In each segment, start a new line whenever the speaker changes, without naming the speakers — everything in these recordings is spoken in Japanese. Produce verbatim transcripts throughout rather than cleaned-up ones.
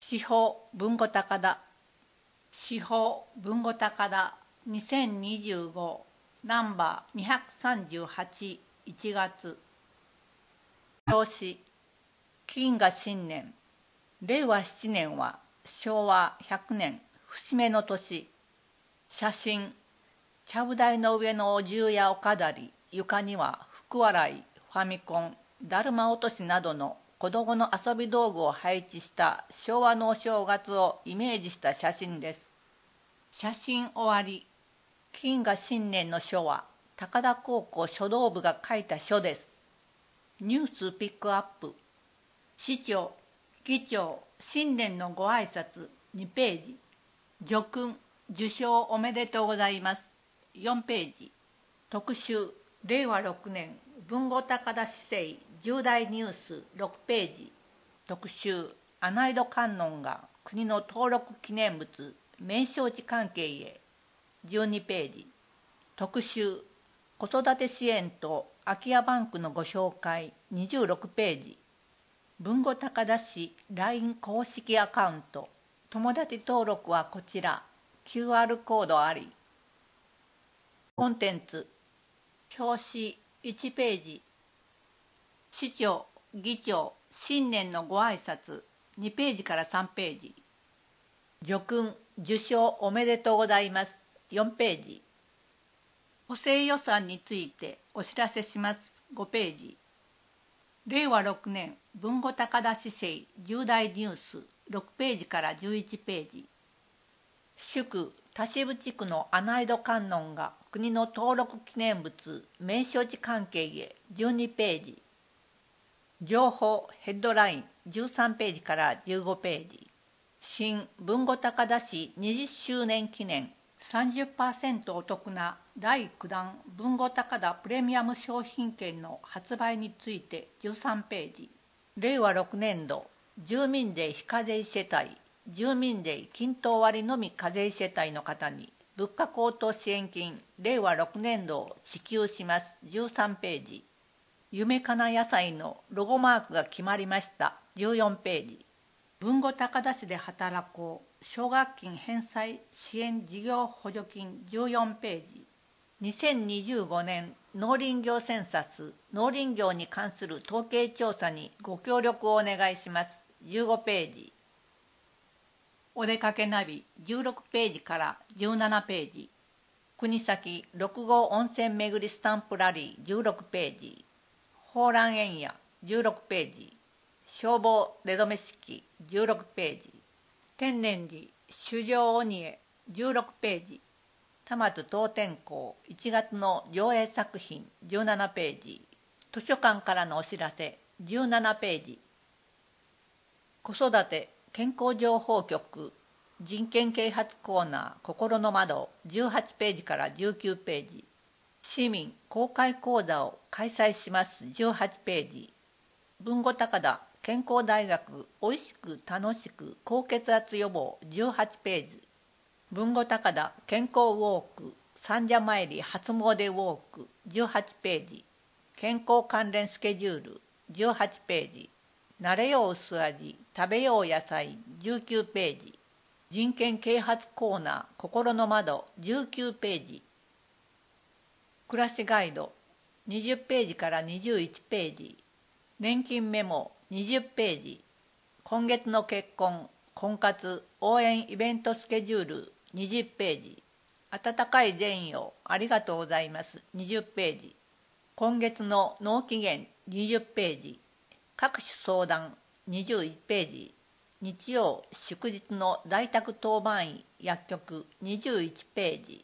司法文語高田司法文語高田にせんにじゅうごナンバーにひゃくさんじゅうはち いちがつ表紙金河新年れいわななねんはしょうわひゃくねん節目の年写真ちゃぶ台の上のお重やお飾り床には福笑いファミコンだるま落としなどの子供の遊び道具を配置した昭和のお正月をイメージした写真です。写真終わり金河新年の書は高田高校書道部が書いた書です。ニュースピックアップ市長議長新年のご挨拶にページ叙勲受賞おめでとうございますよんページ特集れいわろくねん文語高田市政重大ニュースろくページ特集アナイド観音が国の登録記念物名勝地関係へじゅうにページ特集子育て支援と空き家バンクのご紹介にじゅうろくページ文語高田市 ライン 公式アカウント友達登録はこちら キューアール コードありコンテンツ表紙いちページ市長議長新年のご挨拶にページからさんページ叙勲受賞おめでとうございますよんページ補正予算についてお知らせしますごページれいわろくねん文語高田市政重大ニュースろくページからじゅういちページ祝田渋地区のアナイド観音が国の登録記念物名勝地関係へじゅうにページ情報ヘッドラインじゅうさんページからじゅうごページ新文語高田市にじゅっしゅうねん記念 さんじゅっパーセント お得なだいきゅうだん文語高田プレミアム商品券の発売についてじゅうさんページれいわろくねん度住民税非課税世帯住民税均等割のみ課税世帯の方に物価高騰支援金れいわろくねん度を支給しますじゅうさんページ夢かな野菜のロゴマークが決まりましたじゅうよんページ文語高田市で働こう奨学金返済支援事業補助金じゅうよんページにせんにじゅうごねん農林業センサス農林業に関する統計調査にご協力をお願いしますじゅうごページお出かけナビじゅうろくページからじゅうななページ国東ろく号温泉巡りスタンプラリーじゅうろくページ蓬莱園屋じゅうろくページ消防出止め式じゅうろくページ天然寺主上鬼へじゅうろくページ玉津東天校いちがつの上映作品じゅうななページ図書館からのお知らせじゅうななページ子育て健康情報局人権啓発コーナー心の窓じゅうはちページからじゅうきゅうページ市民公開講座を開催しますじゅうはちページ文語高田健康大学おいしく楽しく高血圧予防じゅうはちページ文語高田健康ウォーク三社参り初詣ウォークじゅうはちページ健康関連スケジュールじゅうはちページ慣れよう薄味食べよう野菜じゅうきゅうページ人権啓発コーナー心の窓じゅうきゅうページ暮らしガイドにじゅうページからにじゅういちページ年金メモにじゅうページ今月の結婚婚活応援イベントスケジュールにじゅうページ温かい善意をありがとうございますにじゅうページ今月の納期限にじゅうページ各種相談にじゅういちページ日曜祝日の在宅当番医薬局にじゅういちページ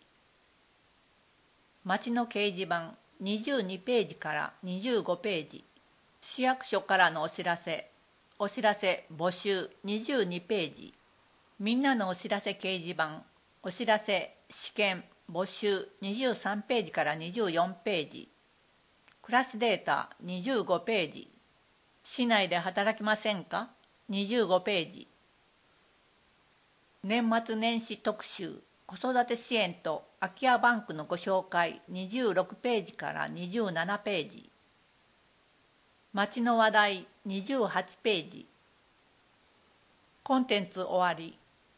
町の掲示板にじゅうにページからにじゅうごページ市役所からのお知らせお知らせ募集にじゅうにページみんなのお知らせ掲示板お知らせ試験募集にじゅうさんページからにじゅうよんページ暮らしデータにじゅうごページ市内で働きませんかにじゅうごページ年末年始特集子育て支援と空き家バンクのご紹介にじゅうろくページからにじゅうななページ町の話題にじゅうはちページコンテンツ終わり。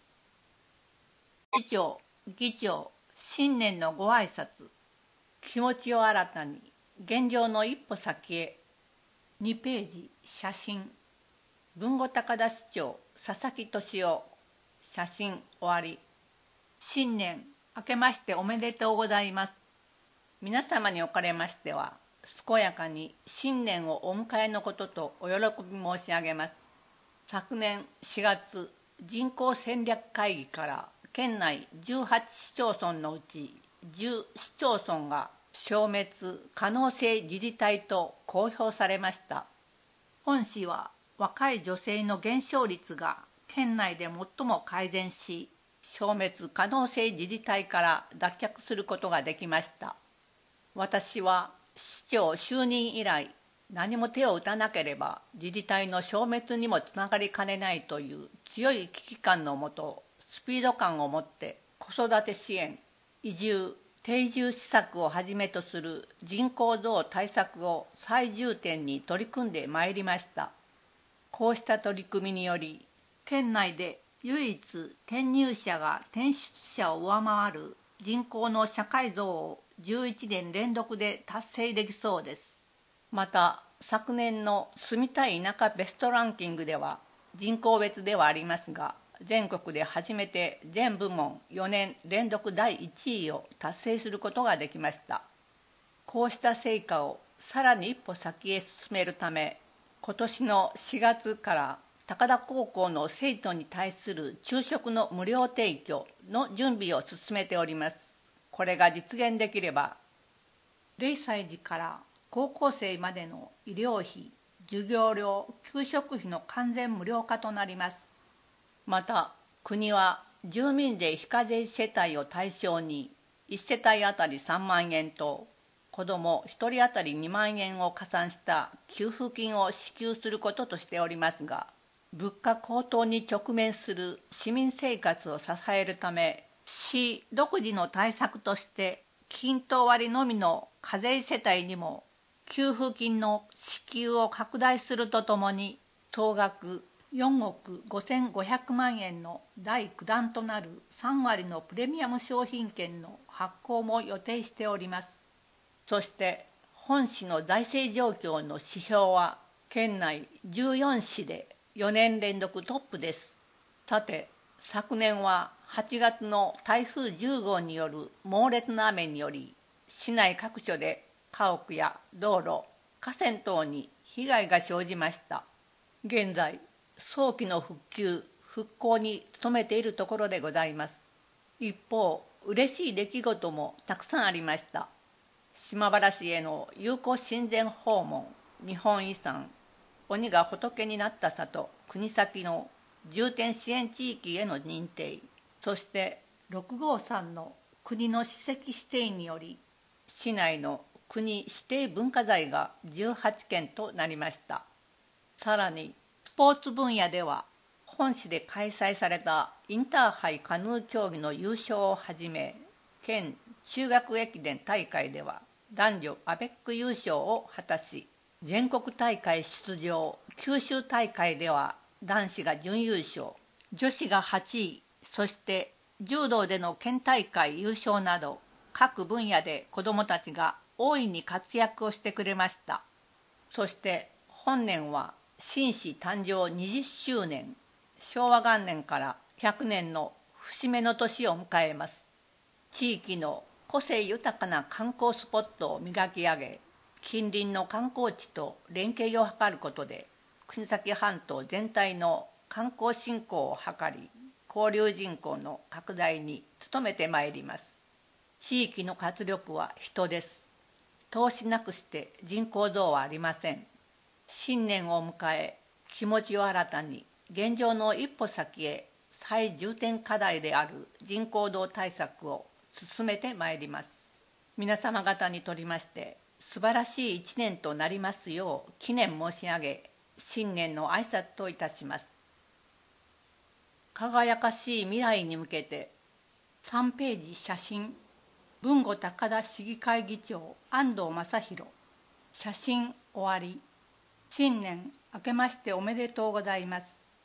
議長、議長、新年のご挨拶。気持ちを新たに、現状の一歩先へ。にページ、写真。豊後高田市長、佐々木俊夫。写真終わり。新年明けましておめでとうございます。皆様におかれましては、健やかに新年をお迎えのこととお喜び申し上げます。昨年しがつ、人口戦略会議から県内じゅうはち市町村のうちじゅう市町村が消滅可能性自治体と公表されました。本市は若い女性の減少率が県内で最も改善し、消滅可能性自治体から脱却することができました。私は市長就任以来、何も手を打たなければ自治体の消滅にもつながりかねないという強い危機感のもと、スピード感を持って子育て支援、移住、定住施策をはじめとする人口増対策を最重点に取り組んでまいりました。こうした取り組みにより、県内で唯一転入者が転出者を上回る人口の社会増をじゅういちねん連続で達成できそうです。また昨年の住みたい田舎ベストランキングでは、人口別ではありますが、全国で初めて全部門よねん連続だいいちいを達成することができました。こうした成果をさらに一歩先へ進めるため、今年のしがつから高田高校の生徒に対する昼食の無料提供の準備を進めております。これが実現できれば、れいさい児から高校生までの医療費、授業料、給食費の完全無料化となります。また、国は住民税非課税世帯を対象にいち世帯あたりさんまんえんと、子どもひとりあたりにまんえんを加算した給付金を支給することとしておりますが、物価高騰に直面する市民生活を支えるため、市独自の対策として均等割のみの課税世帯にも給付金の支給を拡大するとともに、総額よんおくごせんごひゃくまんえんのだいきゅう弾となるさんわりのプレミアム商品券の発行も予定しております。そして本市の財政状況の指標は県内じゅうよん市でよねん連続トップです。さて、昨年ははちがつの台風じゅうごうによる猛烈な雨により、市内各所で家屋や道路、河川等に被害が生じました。現在、早期の復旧・復興に努めているところでございます。一方、嬉しい出来事もたくさんありました。島原市への友好親善訪問、日本遺産、鬼が仏になった里、国東の重点支援地域への認定、そしてろくごうさんの国の史跡指定により、市内の国指定文化財がじゅうはちけんとなりました。さらに、スポーツ分野では、本市で開催されたインターハイカヌー競技の優勝をはじめ、県中学駅伝大会では男女アベック優勝を果たし、全国大会出場、九州大会では男子が準優勝、女子がはちい、そして柔道での県大会優勝など、各分野で子どもたちが大いに活躍をしてくれました。そして本年は新市誕生にじゅっしゅうねん、昭和元年からひゃくねんの節目の年を迎えます。地域の個性豊かな観光スポットを磨き上げ、近隣の観光地と連携を図ることで、国東半島全体の観光振興を図り、交流人口の拡大に努めてまいります。地域の活力は人です。投資なくして人口増はありません。新年を迎え、気持ちを新たに、現状の一歩先へ最重点課題である人口増対策を進めてまいります。皆様方にとりまして素晴らしい一年となりますよう祈念申し上げ、新年の挨拶といたします。輝かしい未来に向けて、さんページ写真、豊後高田市議会議長安藤正弘。写真終わり。新年明けましておめでとうございます。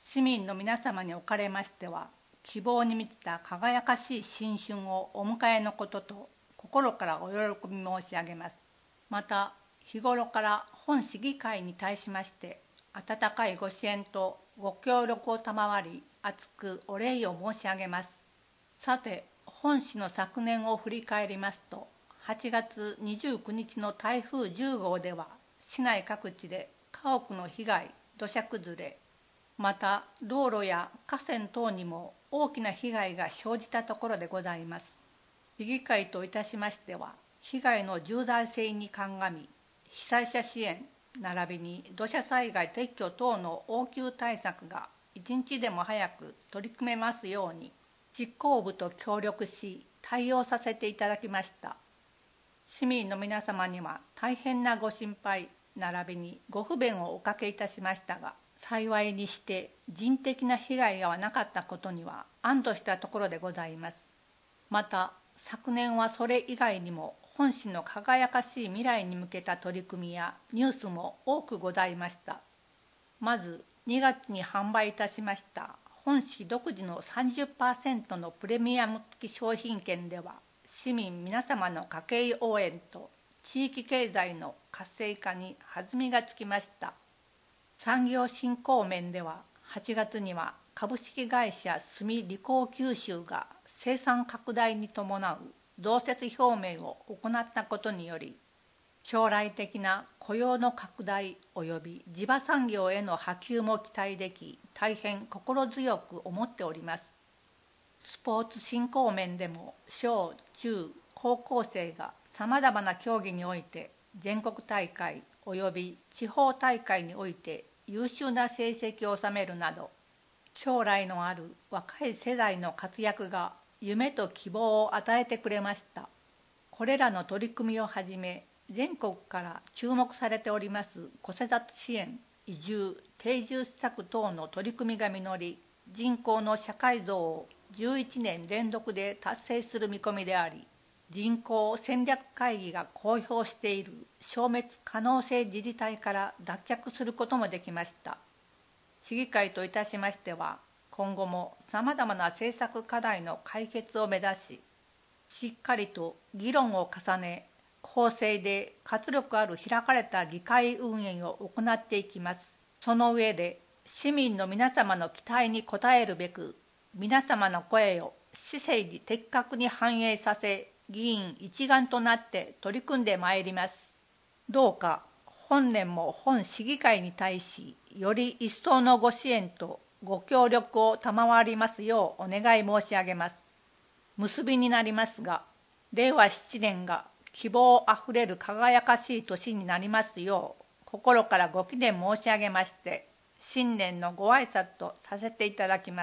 市民の皆様におかれましては、希望に満ちた輝かしい新春をお迎えのことと心からお喜び申し上げます。また日頃から本市議会に対しまして温かいご支援とご協力を賜り、厚くお礼を申し上げます。さて、本市の昨年を振り返りますと、はちがつにじゅうくにちの台風じゅうごうでは市内各地で家屋の被害、土砂崩れ、また道路や河川等にも大きな被害が生じたところでございます。市議会といたしましては、被害の重大性に鑑み、被災者支援並びに土砂災害撤去等の応急対策が一日でも早く取り組めますように、執行部と協力し対応させていただきました。市民の皆様には大変なご心配並びにご不便をおかけいたしましたが、幸いにして人的な被害がなかったことには安堵したところでございます。また昨年はそれ以外にも本市の輝かしい未来に向けた取り組みやニュースも多くございました。まずにがつに販売いたしました本市独自の さんじゅっパーセント のプレミアム付き商品券では、市民皆様の家計応援と地域経済の活性化に弾みがつきました。産業振興面では、はちがつには株式会社住理工九州が生産拡大に伴う増設表明を行ったことにより、将来的な雇用の拡大及び地場産業への波及も期待でき、大変心強く思っております。スポーツ振興面でも小中高校生がさまざまな競技において全国大会及び地方大会において優秀な成績を収めるなど、将来のある若い世代の活躍が夢と希望を与えてくれました。これらの取り組みをはじめ、全国から注目されております子育て支援、移住、定住施策等の取り組みが実り、人口の社会増をじゅういちねん連続で達成する見込みであり、人口戦略会議が公表している消滅可能性自治体から脱却することもできました。市議会といたしましては、今後もさまざまな政策課題の解決を目指し、しっかりと議論を重ね、公正で活力ある開かれた議会運営を行っていきます。その上で、市民の皆様の期待に応えるべく、皆様の声を市政に的確に反映させ、議員一丸となって取り組んでまいります。どうか本年も本市議会に対し、より一層のご支援とご協力を賜りますようお願い申し上げます。結びになりますが、れいわななねんが希望あふれる輝かしい年になりますよう、心からご祈念申し上げまして、新年のご挨拶とさせていただきます。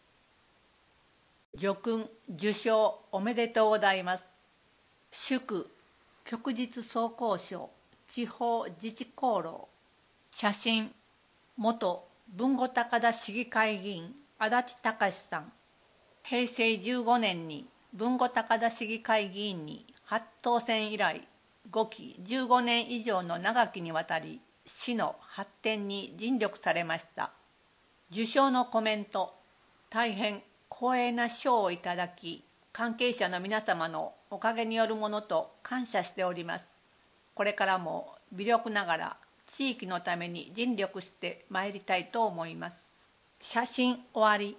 叙勲受章おめでとうございます。祝旭日総工賞地方自治功労。写真元豊後高田市議会議員足立隆さん。へいせいじゅうごねんに豊後高田市議会議員に初当選以来、ごきじゅうごねん以上の長きにわたり市の発展に尽力されました。受賞のコメント。大変光栄な賞をいただき、関係者の皆様のおかげによるものと感謝しております。これからも微力ながら地域のために尽力してまいりたいと思います。写真終わり。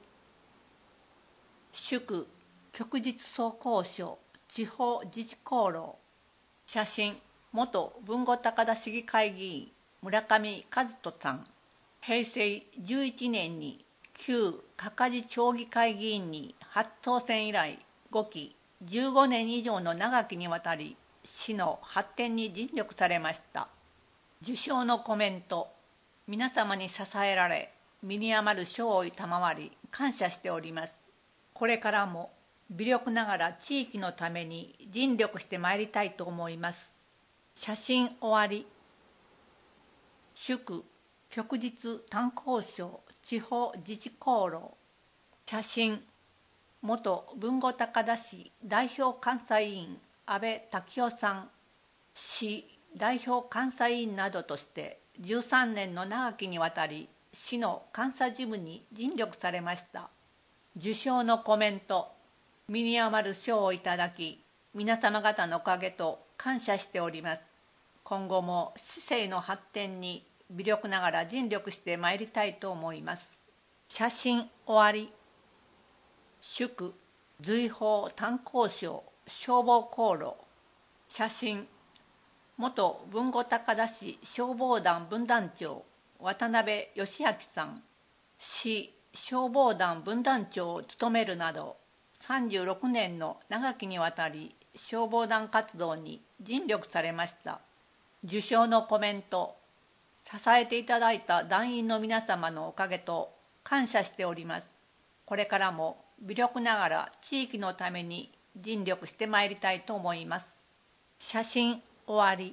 祝旭日総工賞地方自治功労。写真元豊後高田市議会議員村上和人さん。へいせいじゅういちねんに旧かかじ町議会議員に初当選以来、ごきじゅうごねん以上の長きにわたり市の発展に尽力されました。受賞のコメント。皆様に支えられ、身に余る賞を賜り感謝しております。これからも微力ながら地域のために尽力してまいりたいと思います。写真終わり。祝旭日炭鉱賞地方自治功労。写真元豊後高田市代表監査委員安倍滝夫さん。市代表監査委員などとしてじゅうさんねんの長きにわたり市の監査事務に尽力されました。受賞のコメント。身に余る賞をいただき、皆様方のおかげと感謝しております。今後も市政の発展に微力ながら尽力してまいりたいと思います。写真終わり。祝瑞宝炭鉱省消防航路。写真元豊後高田市消防団分団長渡辺義明さん。市消防団分団長を務めるなどさんじゅうろくねんの長きにわたり消防団活動に尽力されました。受賞のコメント。支えていただいた団員の皆様のおかげと感謝しております。これからも微力ながら地域のために尽力してまいりたいと思います。写真終わり。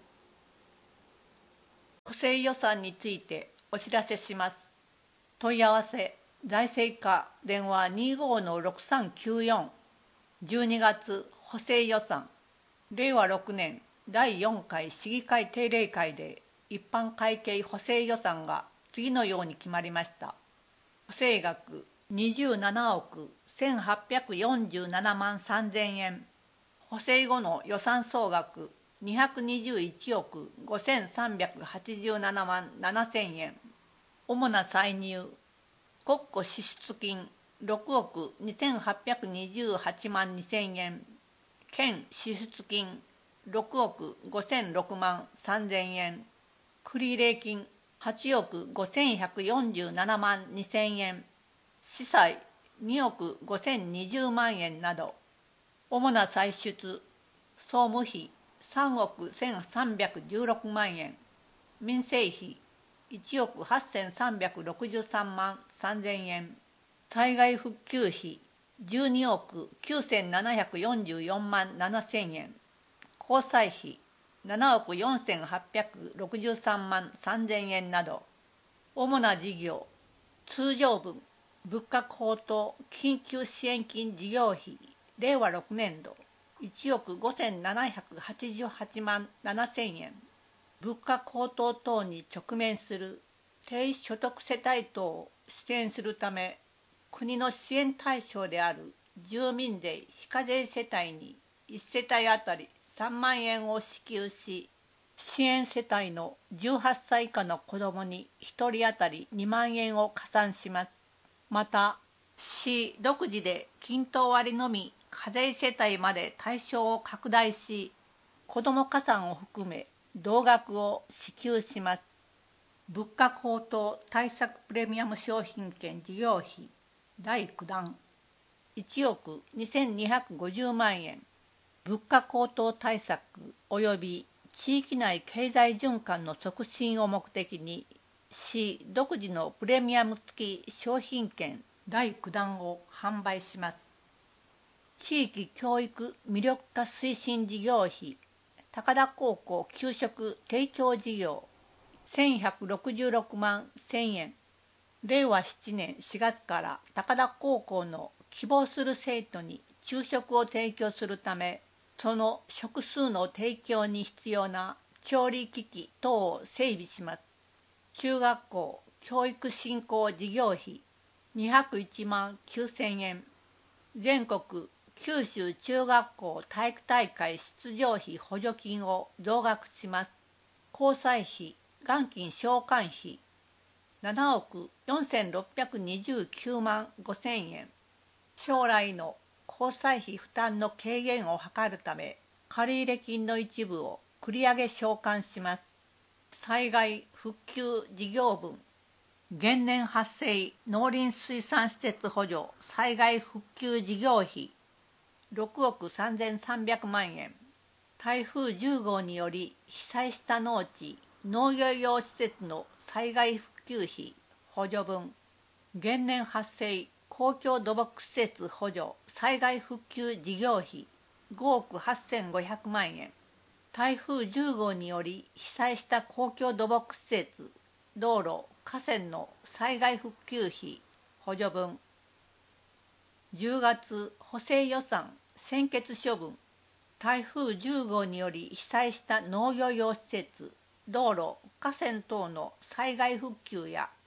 補正予算についてお知らせします。問い合わせ財政課電話 にじゅうごのろくさんきゅうよん。じゅうにがつ補正予算れいわろくねんだいよんかい市議会定例会で一般会計補正予算が次のように決まりました。補正額にじゅうななおくせんはっぴゃくよんじゅうななまんさんぜんえん。補正後の予算総額にひゃくにじゅういちおくごせんさんびゃくはちじゅうななまんななせんえん。主な歳入。国庫支出金ろくおくにせんはっぴゃくにじゅうはちまんにせんえん。県支出金ろくおくごせんろくまんさんぜんえん。繰入金はちおくごせんひゃくよんじゅうななまんにせんえん。司祭におくごせんにじゅうまんえんなど。主な歳出。総務費さんおくせんさんびゃくじゅうろくまんえん。民生費いちおくはっせんさんびゃくろくじゅうさんまんさんぜんえん。災害復旧費じゅうにおくきゅうせんななひゃくよんじゅうよんまんななせんえん。交際費ななおくよんせんはっぴゃくろくじゅうさんまんさんぜんえんなど。主な事業。通常分物価高騰緊急支援金事業費れいわろくねんどいちおくごせんななひゃくはちじゅうはちまんななせんえん。物価高騰等に直面する低所得世帯等を支援するため、国の支援対象である住民税非課税世帯にいち世帯あたりさんまんえんを支給し、支援世帯のじゅうはっさい以下の子どもにひとり当たりにまんえんを加算します。また、市独自で均等割のみ課税世帯まで対象を拡大し、子ども加算を含め同額を支給します。物価高騰対策プレミアム商品券事業費だいきだんいちおくにせんにひゃくごじゅうまんえん。物価高騰対策及び地域内経済循環の促進を目的に市独自のプレミアム付き商品券だいきだんを販売します。地域教育魅力化推進事業費高田高校給食提供事業せんひゃくろくじゅうろくまんせんえん。れいわななねんしがつから高田高校の希望する生徒に昼食を提供するため、その食数の提供に必要な調理機器等を整備します。中学校教育振興事業費にひゃくいちまんきゅうせんえん。全国九州中学校体育大会出場費補助金を増額します。交際費元金償還費ななおくよんせんろっぴゃくにじゅうきゅうまんごせんえん。将来の交際費負担の軽減を図るため、借入金の一部を繰り上げ償還します。災害復旧事業分原燃発生農林水産施設補助災害復旧事業費ろくおくさんぜんさんびゃくまんえん。台風じゅうごうにより被災した農地農業用施設の災害復旧費補助分原燃発生公共土木施設補助災害復旧事業費ごおくはっせんごひゃくまんえん。台風じゅうごうにより被災した公共土木施設道路河川の災害復旧費補助分。じゅうがつ補正予算専決処分台風じゅうごうにより被災した農業用施設道路河川等の災害復旧や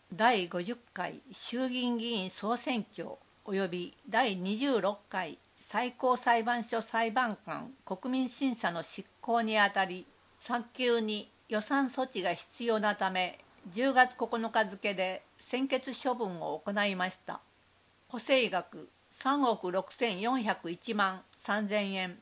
だいごじゅっかい衆議院議員総選挙及びだいにじゅうろっかい最高裁判所裁判官国民審査の執行にあたり、早急に予算措置が必要なため、じゅうがつここのか付で専決処分を行いました。補正額さんおくろくせんよんひゃくいちまんさんぜんえん。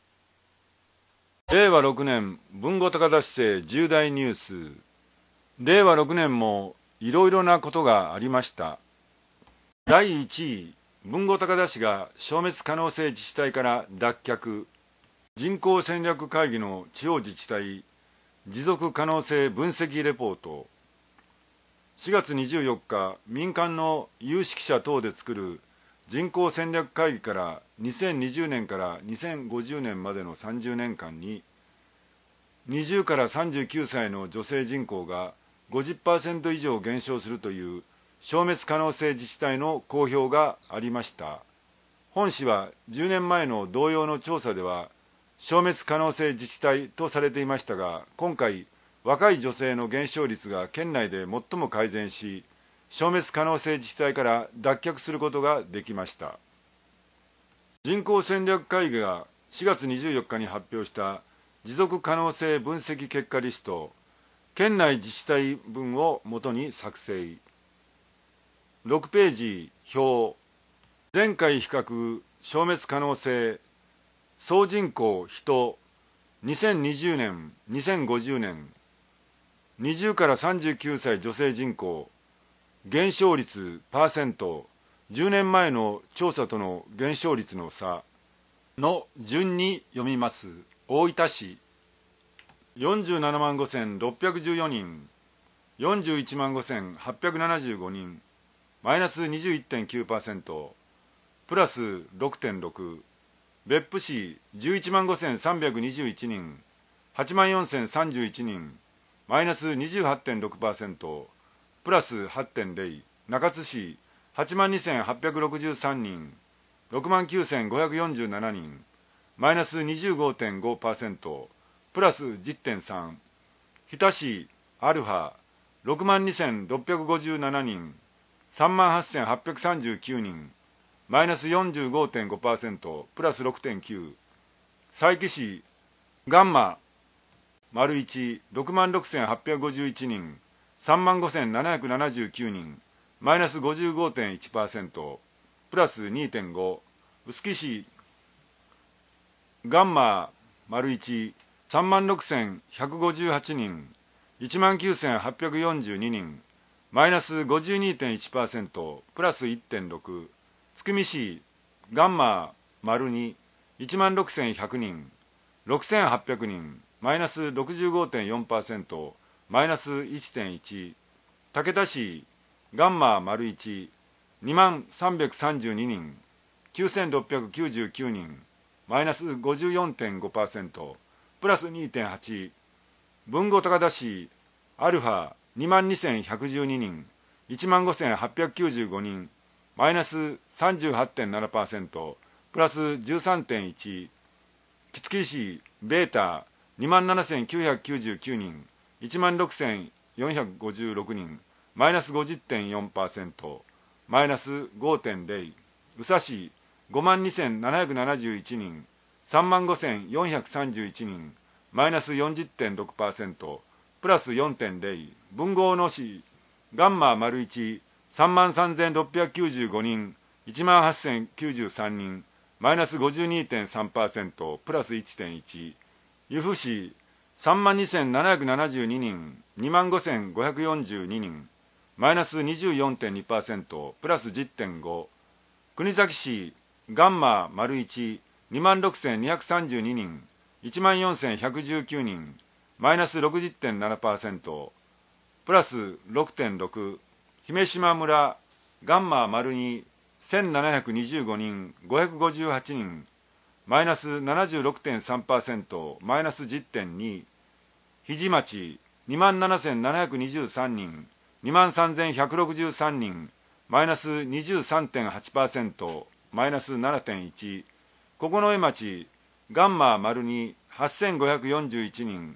れいわろくねん豊後高田市政重大ニュース。れいわろくねんもいろいろなことがありました。だいいちい、豊後高田市が消滅可能性自治体から脱却。人口戦略会議の地方自治体持続可能性分析レポート。しがつにじゅうよっか、民間の有識者等で作る人口戦略会議からにせんにじゅうねんからにせんごじゅうねんまでのさんじゅうねんかんに、にじゅうからさんじゅうきゅうさいの女性人口が ごじゅっパーセント 以上減少するという消滅可能性自治体の公表がありました。本市はじゅうねんまえの同様の調査では消滅可能性自治体とされていましたが、今回若い女性の減少率が県内で最も改善し、消滅可能性自治体から脱却することができました。人口戦略会議がしがつにじゅうよっかに発表した持続可能性分析結果リスト、県内自治体分をもとに作成。ろくページ表。前回比較消滅可能性総人口人にせんにじゅうねんにせんごじゅうねん、にじゅうからさんじゅうきゅうさい女性人口減少率パーセント、じゅうねんまえの調査との減少率の差の順に読みます。大分市よんじゅうななまんごせんろっぴゃくじゅうよにん、よんじゅういちまんごせんはっぴゃくななじゅうごにん、マイナス にじゅういってんきゅうパーセント、プラス ろくてんろく。別府市じゅういちまんごせんさんびゃくにじゅういちにん、はちまんよんせんさんじゅういちにん、マイナス にじゅうはちてんろくパーセント、プラス はちてんゼロ。中津市はちまんにせんはっぴゃくろくじゅうさんにん、ろくまんきゅうせんごひゃくよんじゅうななにん、マイナス にじゅうごてんごパーセント、プラス じゅってんさん。日田市アルファろくまんにせんろっぴゃくごじゅうななにん、さんまんはっせんはっぴゃくさんじゅうきゅうにん、マイナス よんじゅうごてんごパーセント、プラス ろくてんきゅう。佐伯市ガンマ丸いちろくまんろくせんはっぴゃくごじゅういちにん、さんまんごせんななひゃくななじゅうきゅうにん、マイナス ごじゅうごてんいちパーセント、プラス にてんご。臼杵市ガンマ丸いちさんまんろくせんひゃくごじゅうはちにん、いちまんきゅうせんはっぴゃくよんじゅうににん、マイナス ごじゅうにてんいちパーセント、プラス いってんろく。津久見市ガンマ丸にいちまんろくせんひゃくにん、ろくせんはっぴゃくにん、マイナス ろくじゅうごてんよんパーセント、マイナス いってんいち。竹田市ガンマ丸いちにまんさんびゃくさんじゅうににん、きゅうせんろっぴゃくきゅうじゅうきゅうにん、マイナス ごじゅうよんてんごパーセント、プラス にてんはち。豊後高田市アルファにまんにせんひゃくじゅうににん、いちまんごせんはっぴゃくきゅうじゅうごにん、マイナス さんじゅうはちてんななパーセント、プラス じゅうさんてんいち。杵築市ベータにまんななせんきゅうひゃくきゅうじゅうきゅうにん、いちまんろくせんよんひゃくごじゅうろくにん、マイナス ごじゅってんよんパーセント、マイナス ごてんゼロ。宇佐市ごまんにせんななひゃくななじゅういちにん、さんまんごせんよんひゃくさんじゅういちにん、マイナス よんじゅってんろくパーセント、プラス よんてんゼロ。豊後大野市ガンマ丸いちさんまんさんぜんろっぴゃくきゅうじゅうごにん、いちまんはっせんきゅうじゅうさんにん、マイナス ごじゅうにてんさんパーセント、プラス いってんいち。由布市さんまんにせんななひゃくななじゅうににん、にまんごせんごひゃくよんじゅうににん、マイナス にじゅうよんてんにパーセント、プラス じゅってんご。国東市ガンマ丸いちにまんろくせんにひゃくさんじゅうににん、いちまんよんせんひゃくじゅうきゅうにん、マイナス ろくじゅってんななパーセント、プラス ろくてんろく。姫島村ガンマ丸にせんななひゃくにじゅうごにん、ごひゃくごじゅうはちにん、マイナス ななじゅうろくてんさんパーセント、マイナス じゅってんに。日町にまんななせんななひゃくにじゅうさんにん、にまんさんぜんひゃくろくじゅうさんにん、マイナス にじゅうさんてんはちパーセント、マイナス ななてんいち。九重町ガンマ丸にはっせんごひゃくよんじゅういちにん、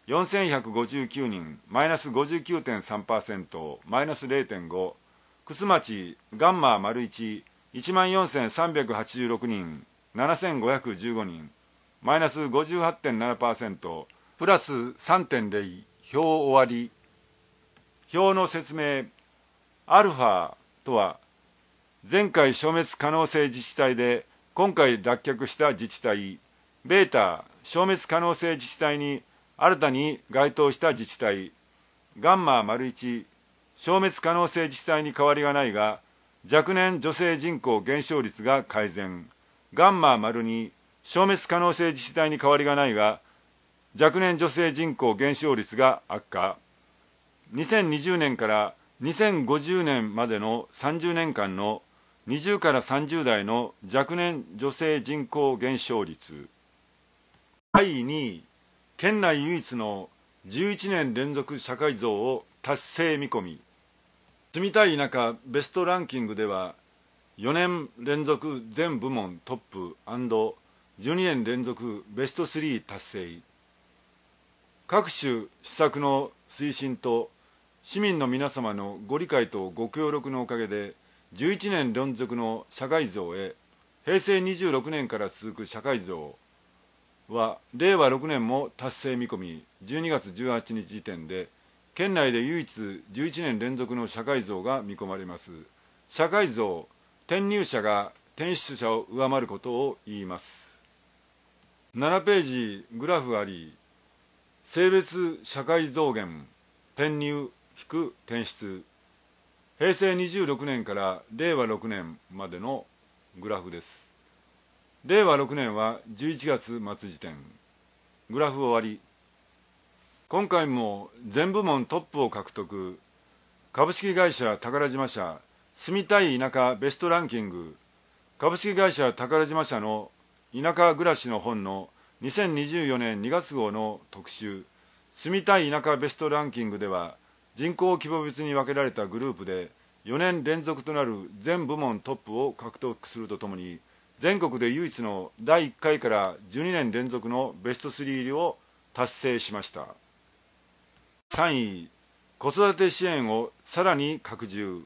よんせんひゃくごじゅうきゅうにん、マイナス ごじゅうきゅうてんさんパーセント、マイナス れいてんご、玖珠町ガンマ ①、いちまんよんせんさんびゃくはちじゅうろくにん、ななせんごひゃくじゅうごにん、マイナス ごじゅうはちてんななパーセント、プラス さんてんゼロ、表終わり。表の説明。アルファとは、前回消滅可能性自治体で今回脱却した自治体、ベータ、消滅可能性自治体に新たに該当した自治体、ガンマ ①、消滅可能性自治体に変わりがないが、若年女性人口減少率が改善、ガンマ ②、消滅可能性自治体に変わりがないが、若年女性人口減少率が悪化。にせんにじゅうねんからにせんごじゅうねんまでのさんじゅうねんかんのにじゅうからさんじゅう代の若年女性人口減少率。だいにい、県内唯一のじゅういちねん連続社会増を達成見込み。住みたい田舎ベストランキングでは、よねん連続全部門トップ&じゅうにねん連続ベストスリー達成。各種施策の推進と市民の皆様のご理解とご協力のおかげでじゅういちねん連続の社会増へ、平成にじゅうろくねんから続く社会増はれいわろくねんも達成見込み。じゅうにがつじゅうはちにち時点で県内で唯一じゅういちねん連続の社会増が見込まれます。社会増、転入者が転出者を上回ることを言います。ななページグラフあり、性別社会増減、転入引く転出、平成にじゅうろくねんかられいわろくねんまでのグラフです。れいわろくねんはじゅういちがつ末時点。グラフ終わり。今回も全部門トップを獲得、株式会社宝島社住みたい田舎ベストランキング、株式会社宝島社の田舎暮らしの本のにせんにじゅうよねんにがつ号の特集、住みたい田舎ベストランキングでは、人口規模別に分けられたグループでよねん連続となる全部門トップを獲得するとともに、全国で唯一のだいいっかいからじゅうにねん連続のベストスリー入りを達成しました。さんい、子育て支援をさらに拡充。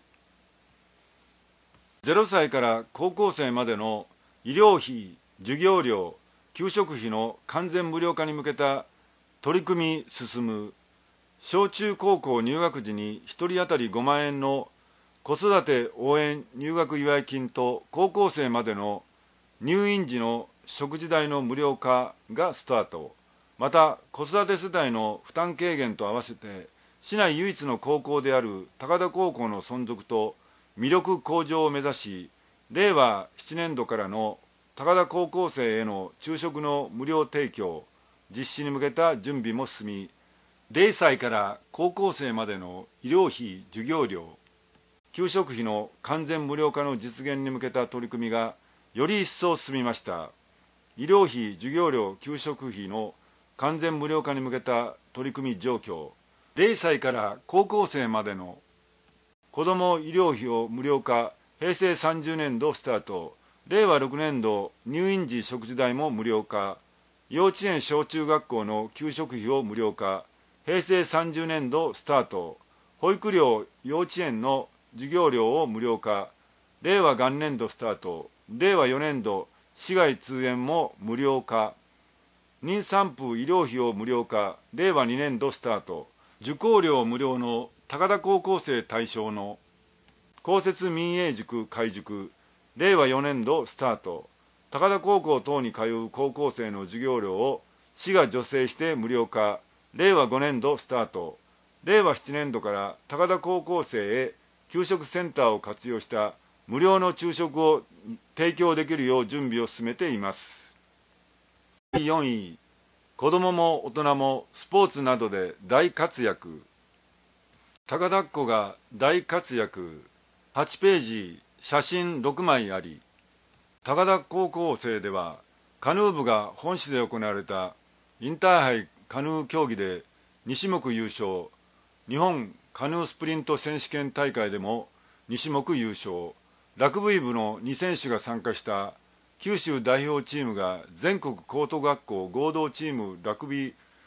ゼロさいから高校生までの医療費、授業料、給食費の完全無料化に向けた取り組み進む。小中高校入学時にひとり当たりごまんえんの子育て応援入学祝い金と、高校生までの入院時の食事代の無料化がスタート。また子育て世帯の負担軽減と合わせて、市内唯一の高校である高田高校の存続と魅力向上を目指し、れいわななねんどからの高田高校生への昼食の無料提供実施に向けた準備も進み、れいさいから高校生までの医療費、授業料、給食費の完全無料化の実現に向けた取り組みがより一層進みました。医療費、授業料、給食費の完全無料化に向けた取り組み状況。れいさいから高校生までの子ども医療費を無料化、平成さんじゅうねんどスタート。れいわろくねんど入院時食事代も無料化。幼稚園小中学校の給食費を無料化、平成さんじゅうねんどスタート。保育料、幼稚園の授業料を無料化、れいわ元年度スタート。れいわよねんど市外通園も無料化。妊産婦医療費を無料化、れいわにねんどスタート。受講料無料の高田高校生対象の公設民営塾開塾、れいわよねんどスタート。高田高校等に通う高校生の授業料を市が助成して無料化、れいわごねんどスタート。れいわななねんどから高田高校生へ給食センターを活用した無料の昼食を提供できるよう準備を進めています。だいよんい、子どもも大人もスポーツなどで大活躍。高田っ子が大活躍。はちページ、写真ろくまいあり。高田高校生ではカヌー部が本市で行われたインターハイカヌー競技でにしもく優勝。日本カヌースプリント選手権大会でもにしもく優勝。ラグビー部のにせんしゅが参加した九州代表チームが全国高等学校合同チームラグビー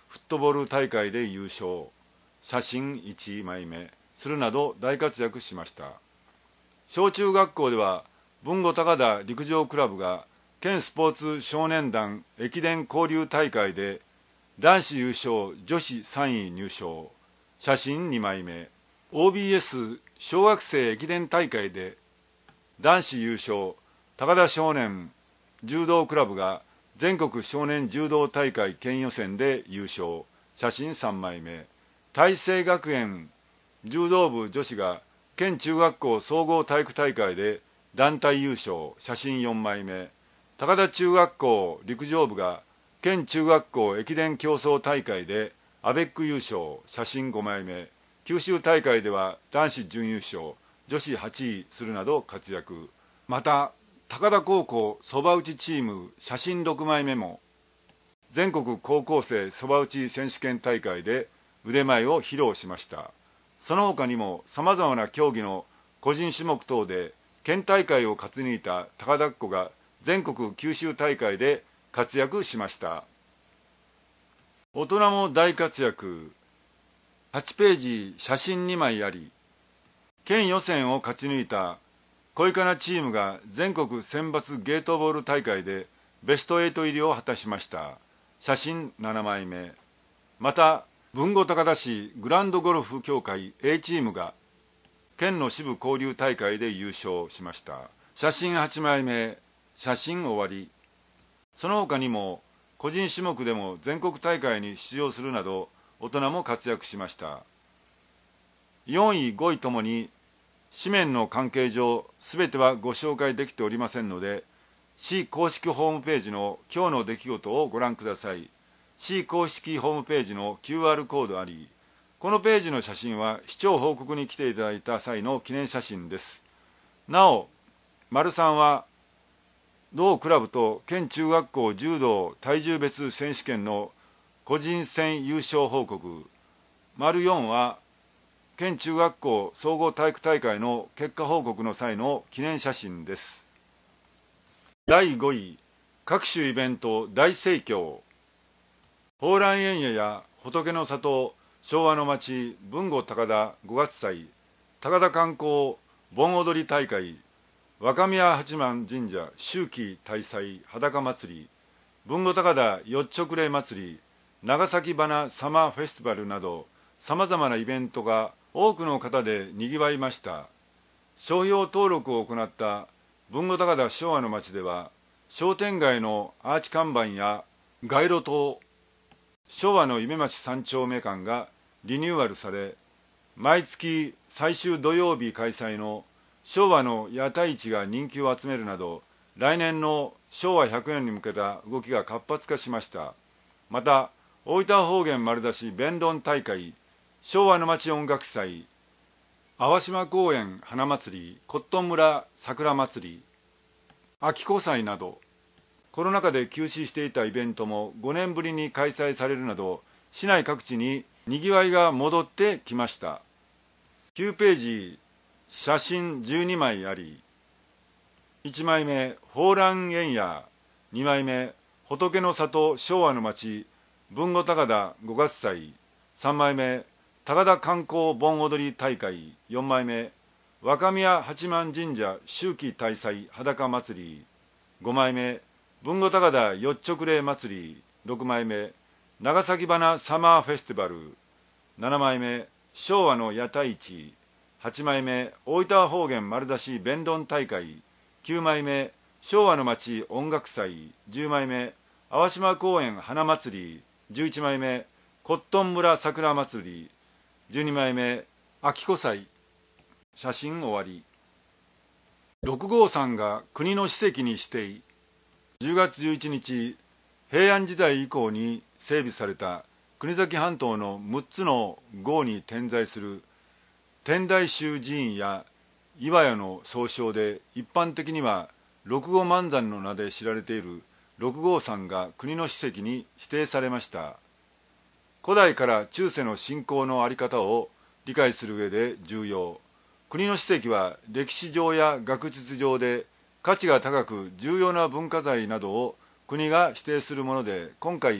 フットボール大会で優勝、写真いちまいめするなど大活躍しました。小中学校では豊後高田陸上クラブが県スポーツ少年団駅伝交流大会で男子優勝、女子さんい入賞、写真にまいめ。 オービーエス 小学生駅伝大会で男子優勝、高田少年柔道クラブが全国少年柔道大会県予選で優勝、写真さんまいめ。大成学園柔道部女子が県中学校総合体育大会で団体優勝、写真よんまいめ。高田中学校陸上部が県中学校駅伝競争大会でアベック優勝、写真ごまいめ。九州大会では男子準優勝、女子はちいするなど活躍。また高田高校そば打ちチーム、写真ろくまいめも全国高校生そば打ち選手権大会で腕前を披露しました。その他にもさまざまな競技の個人種目等で県大会を勝ち抜いた高田っ子が全国九州大会で活躍しました。大人も大活躍。はちページ写真にまいあり、県予選を勝ち抜いた恋かなチームが全国選抜ゲートボール大会でベストはち入りを果たしました。写真ななまいめ。また豊後高田市グランドゴルフ協会 A チームが県の支部交流大会で優勝しました。写真はちまいめ。写真終わり。その他にも個人種目でも全国大会に出場するなど大人も活躍しました。よんいごいともに紙面の関係上すべてはご紹介できておりませんので、市公式ホームページの今日の出来事をご覧ください。市公式ホームページの キューアール コードあり、このページの写真は市長報告に来ていただいた際の記念写真です。なお、丸さんは同クラブと県中学校柔道体重別選手権の個人戦優勝報告、丸よんは県中学校総合体育大会の結果報告の際の記念写真です。だいごい、各種イベント大盛況。蓬莱園野や仏の里、昭和の町、豊後高田ごがつ祭、高田観光盆踊り大会、若宮八幡神社秋季大祭裸祭り、豊後高田よっちょくれ祭り、長崎花サマーフェスティバルなどさまざまなイベントが多くの方でにぎわいました。商標登録を行った豊後高田昭和の町では、商店街のアーチ看板や街路灯、昭和の夢町三丁目館がリニューアルされ、毎月最終土曜日開催の昭和の屋台市が人気を集めるなど、来年の昭和ひゃくねんに向けた動きが活発化しました。また大分方言丸出し弁論大会、昭和の町音楽祭、淡島公園花祭り、コットン村桜祭り、秋子祭など、コロナ禍で休止していたイベントもごねんぶりに開催されるなど、市内各地ににぎわいが戻ってきました。きゅうページ写真じゅうにまいあり、いちまいめ蓬莱園野、にまいめ仏の里昭和の町豊後高田ごがつ祭、さんまいめ高田観光盆踊り大会、よんまいめ若宮八幡神社秋季大祭裸祭り、ごまいめ豊後高田よっちょくれ祭り、ろくまいめ長崎花サマーフェスティバル、ななまいめ昭和の屋台市、はちまいめ大分方言丸出し弁論大会、きゅうまいめ昭和の町音楽祭、じゅうまいめ淡島公園花祭り、じゅういちまいめコットン村桜祭り、じゅうにまいめ秋子祭。写真終わり。ろくごうさんが国の史跡に指定。じゅうがつじゅういちにち、平安時代以降に整備された国東半島のむっつの郷に点在する天台宗寺院や岩屋の総称で、一般的には六五万山の名で知られている六郷山が国の史跡に指定されました。古代から中世の信仰の在り方を理解する上で重要。国の史跡は歴史上や学術上で価値が高く重要な文化財などを国が指定するもので、今回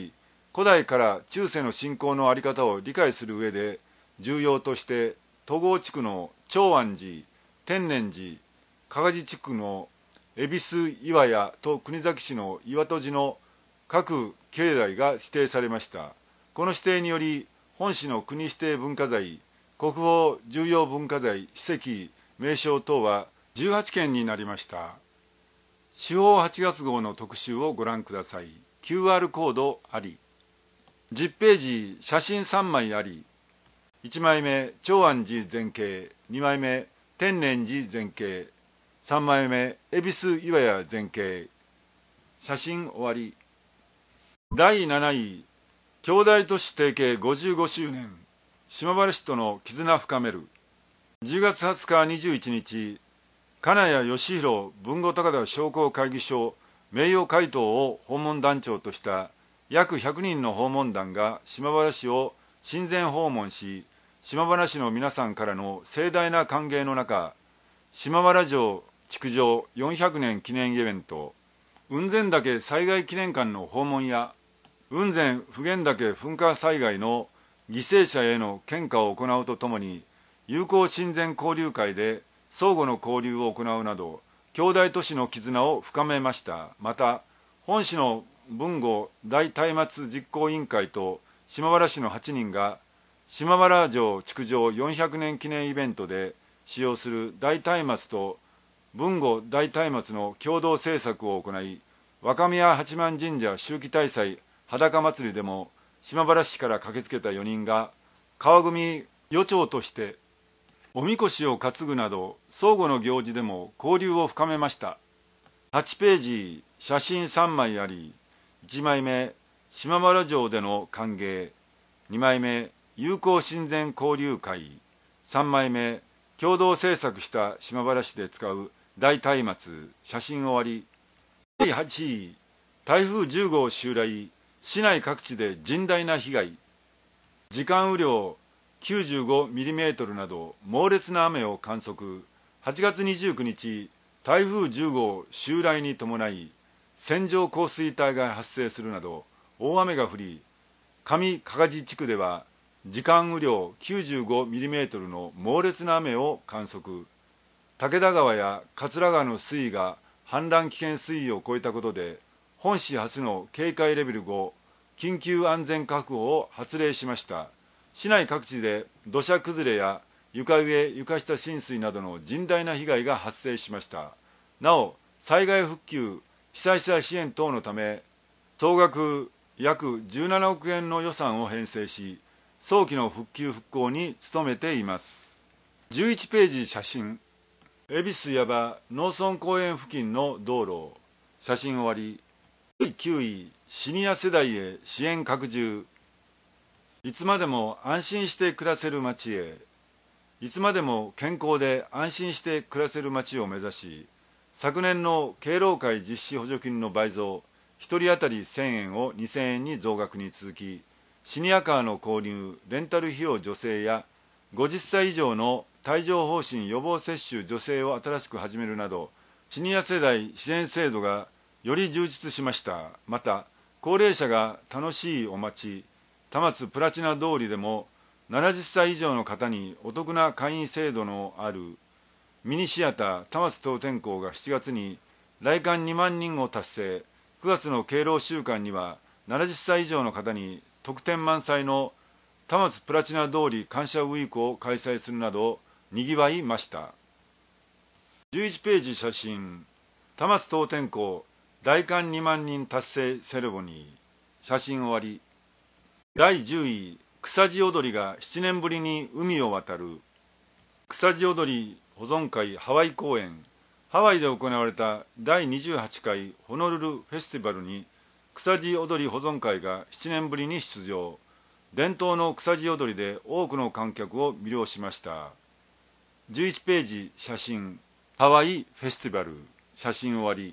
古代から中世の信仰の在り方を理解する上で重要として、戸郷地区の長安寺、天然寺、加賀寺地区の恵比寿岩屋と国東市の岩戸寺の各境内が指定されました。この指定により、本市の国指定文化財、国宝重要文化財、史跡、名勝等はじゅうはちけんになりました。しほうはちがつ号の特集をご覧ください。キューアール コードあり。じゅっページ写真さんまいあり。いちまいめ長安寺全景、にまいめ天然寺全景、さんまいめ恵比寿岩屋全景。写真終わり。だいなない兄弟都市提携ごじゅうごしゅうねん、島原市との絆深める。じゅうがつはつかにじゅういちにち、金谷義弘豊後高田商工会議所名誉会頭を訪問団長とした約ひゃくにんの訪問団が島原市を親善訪問し、島原市の皆さんからの盛大な歓迎の中、島原城築城よんひゃくねん記念イベント、雲仙岳災害記念館の訪問や、雲仙普賢岳噴火災害の犠牲者への献花を行うとともに、友好親善交流会で相互の交流を行うなど、兄弟都市の絆を深めました。また、本市の豊後大松明実行委員会と島原市のはちにんが、島原城築城よんひゃくねん記念イベントで使用する大松明と豊後大松明の共同制作を行い、若宮八幡神社秋季大祭裸祭りでも島原市から駆けつけたよにんが川組余町としておみこしを担ぐなど相互の行事でも交流を深めました。はちページ写真さんまいあり、いちまいめ島原城での歓迎、にまいめ友好親善交流会、さんまいめ共同制作した島原市で使う大松明、写真終わり。だいはちい台風じゅうごう襲来、市内各地で甚大な被害、時間雨量きゅうじゅうごミリメートルなど猛烈な雨を観測。はちがつにじゅうくにち、台風じゅうごう襲来に伴い線状降水帯が発生するなど大雨が降り、上加賀寺地区では時間雨量きゅうじゅうごミリメートルの猛烈な雨を観測。武田川や桂川の水位が氾濫危険水位を超えたことで、本市初の警戒レベルご緊急安全確保を発令しました。市内各地で土砂崩れや床上・床下浸水などの甚大な被害が発生しました。なお、災害復旧・被災者支援等のため、総額約じゅうななおくえんの予算を編成し、早期の復旧・復興に努めています。じゅういちページ写真。恵比寿矢場農村公園付近の道路、写真終わり。だいきゅういシニア世代へ支援拡充。いつまでも安心して暮らせる街へ。いつまでも健康で安心して暮らせる街を目指し、昨年の敬老会実施補助金の倍増、ひとり当たりせんえんをにせんえんに増額に続き、シニアカーの購入・レンタル費用助成やごじゅっさい以上の帯状疱疹予防接種助成を新しく始めるなど、シニア世代支援制度がより充実しました。また、高齢者が楽しいお街、田松プラチナ通りでもななじゅっさい以上の方にお得な会員制度のあるミニシアター田松東天港がしちがつに来館にまんにんを達成。くがつの敬老週間にはななじゅっさい以上の方に特典満載の田松プラチナ通り感謝ウィークを開催するなどにぎわいました。じゅういちページ写真。田松東天港来館にまんにん達成セレモニー、写真終わり。だいじゅうい草地踊りがななねんぶりに海を渡る。草地踊り保存会ハワイ公演。ハワイで行われただいにじゅうはちかいホノルルフェスティバルに草地踊り保存会がななねんぶりに出場。伝統の草地踊りで多くの観客を魅了しました。じゅういちページ写真。ハワイフェスティバル、写真終わり。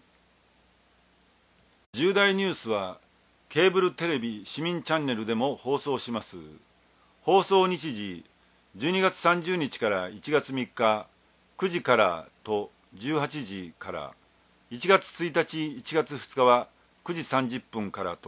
重大ニュースはケーブルテレビ市民チャンネルでも放送します。放送日時じゅうにがつさんじゅうにちからいちがつみっかくじからとじゅうはちじから、いちがつついたちいちがつふつかはくじさんじゅっぷんからと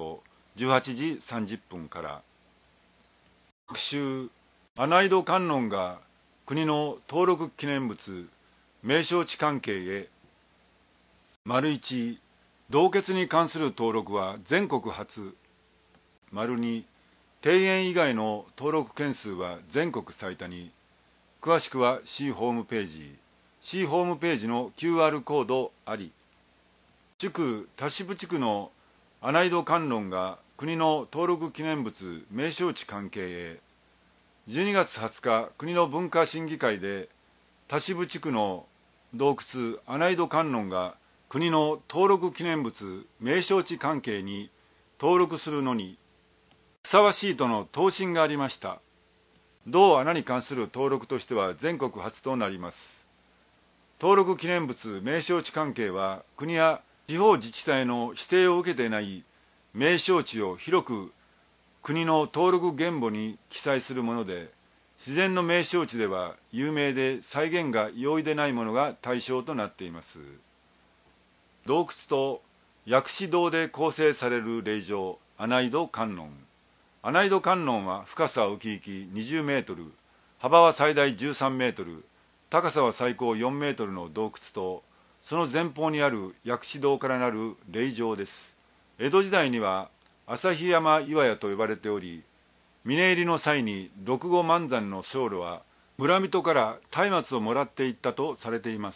じゅうはちじさんじゅっぷんから。特集、アナイド観音が国の登録記念物名勝地関係へ。丸いち、洞穴に関する登録は全国初。丸に、庭園以外の登録件数は全国最多に。詳しくは C ホームページ。C ホームページの キューアール コードあり。地区田渋地区のアナイド観音が国の登録記念物名勝地関係へ。じゅうにがつはつか、国の文化審議会で田渋地区の洞窟アナイド観音が国の登録記念物名勝地関係に登録するのにふさわしいとの答申がありました。同穴に関する登録としては全国初となります。登録記念物名勝地関係は国や地方自治体の指定を受けていない名勝地を広く国の登録原簿に記載するもので、自然の名勝地では有名で再現が容易でないものが対象となっています。洞窟と薬師堂で構成される霊場アナイド観音。アナイド観音は深さ沖行きにじゅうメートル、幅は最大じゅうさんメートル、高さは最高よんメートルの洞窟と、その前方にある薬師堂からなる霊場です。江戸時代には旭山岩屋と呼ばれており、峰入りの際に六五万山の僧侶は村人から松明をもらっていったとされています。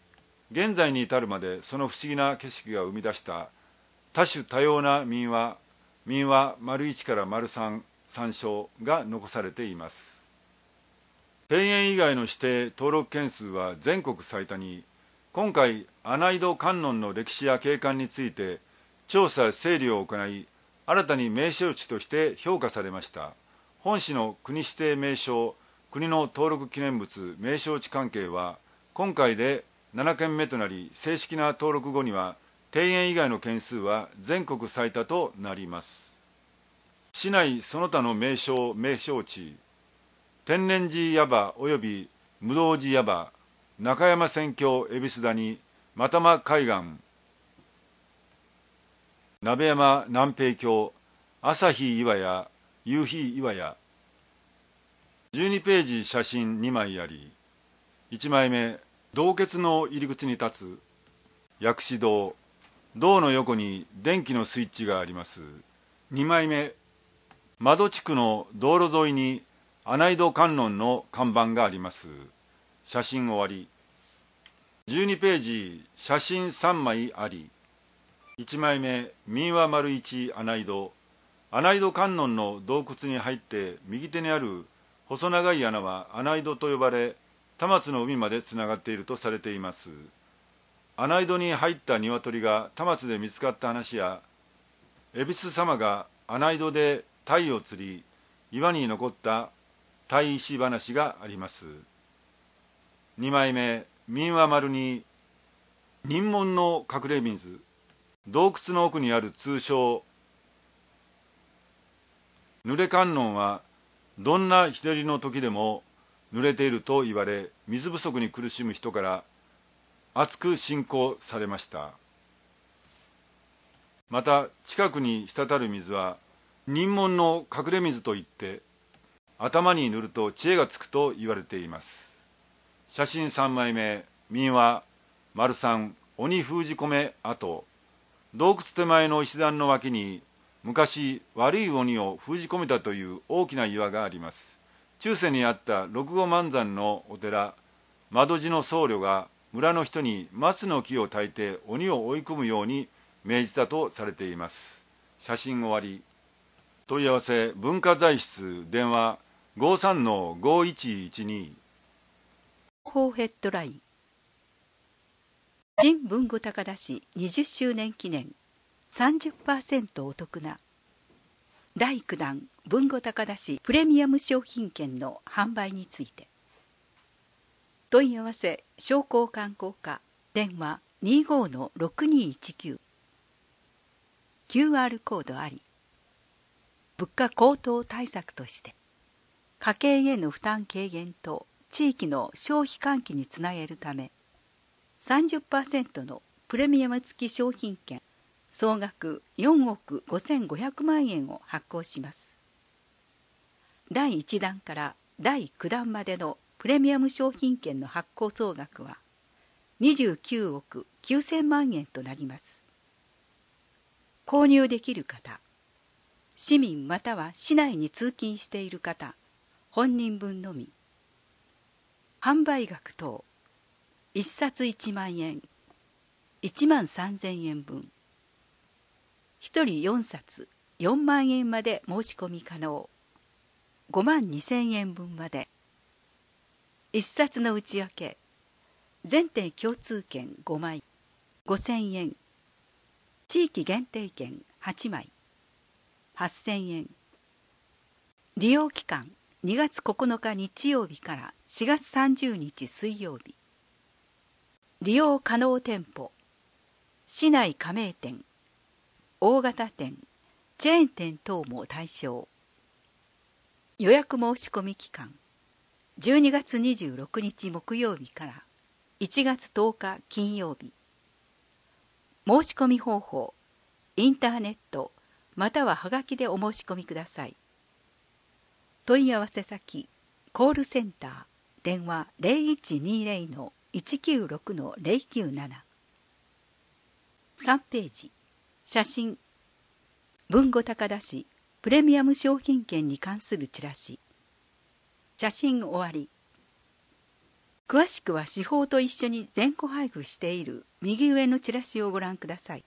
現在に至るまでその不思議な景色が生み出した多種多様な民話民話丸いちから丸さん参照が残されています。庭園以外の指定登録件数は全国最多に、今回アナイド観音の歴史や景観について調査整理を行い、新たに名勝地として評価されました。本市の国指定名勝国の登録記念物名勝地関係は今回でななけんめとなり、正式な登録後には庭園以外の件数は全国最多となります。市内その他の名勝名勝地、天然寺矢場および無道寺矢場、中山仙境恵比寿谷、又間海岸、鍋山南平峡、朝日岩屋、夕日岩屋。じゅうにページ写真にまいあり、いちまいめ、洞穴の入り口に立つ薬師堂。堂の横に電気のスイッチがあります。にまいめ、窓地区の道路沿いにアナイド観音の看板があります。写真終わり。じゅうにページ写真さんまいあり、いちまいめ、民話丸一アナイド。アナイド観音の洞窟に入って右手にある細長い穴はアナイドと呼ばれ、田松の海までつながっているとされています。アナイドに入った鶏が田松で見つかった話や、恵比寿様がアナイドで鯛を釣り、岩に残った鯛石話があります。にまいめ、民話丸に、任門の隠れ水。洞窟の奥にある通称濡れ観音は、どんな日照りの時でも濡れていると言われ、水不足に苦しむ人から厚く信仰されました。また近くに滴る水は任門の隠れ水といって、頭に塗ると知恵がつくと言われています。写真さんまいめ、民話丸三鬼封じ込め跡。洞窟手前の石段の脇に昔悪い鬼を封じ込めたという大きな岩があります。中世にあった六五万山のお寺窓寺の僧侶が村の人に松の木を焚いて鬼を追い込むように命じたとされています。写真終わり。問い合わせ文化財室電話 ごさんのごいちいちに。
広報ヘッドライン。新文具高田市にじゅっしゅうねん記念 さんじゅっパーセント お得なだいきゅうだん文具高田市プレミアム商品券の販売について、問い合わせ商工観光課電話 にじゅうごのろくにいちきゅう。 キューアール コードあり。物価高騰対策として家計への負担軽減と地域の消費喚起につなげるため さんじゅっパーセント のプレミアム付き商品券総額よんおくごせんごひゃくまんえんを発行します。だいいちだんからだいきゅうだんまでのプレミアム商品券の発行総額はにじゅうきゅうおくきゅうせんまんえんとなります。購入できる方、市民または市内に通勤している方、本人分のみ。販売額等、いっさついちまんえん、いちまんさんぜんえんぶん。ひとりよんさつよんまんえんまで申し込み可能。ごまんにせんえんぶんまで。いっさつの内訳、全店共通券ごまい、ごせんえん。地域限定券はちまい、はっせんえん。利用期間にがつここのか日曜日からしがつさんじゅうにち水曜日。利用可能店舗、市内加盟店、大型店、チェーン店等も対象。予約申し込み期間、じゅうにがつにじゅうろくにち木曜日からいちがつとおか金曜日。申し込み方法、インターネットまたははがきでお申し込みください。問い合わせ先、コールセンター、電話 ゼロいちにゼロ いちきゅうろく ゼロきゅうなな。さんページ、写真、豊後高田市プレミアム商品券に関するチラシ。写真終わり。詳しくは司法と一緒に全個配布している右上のチラシをご覧ください。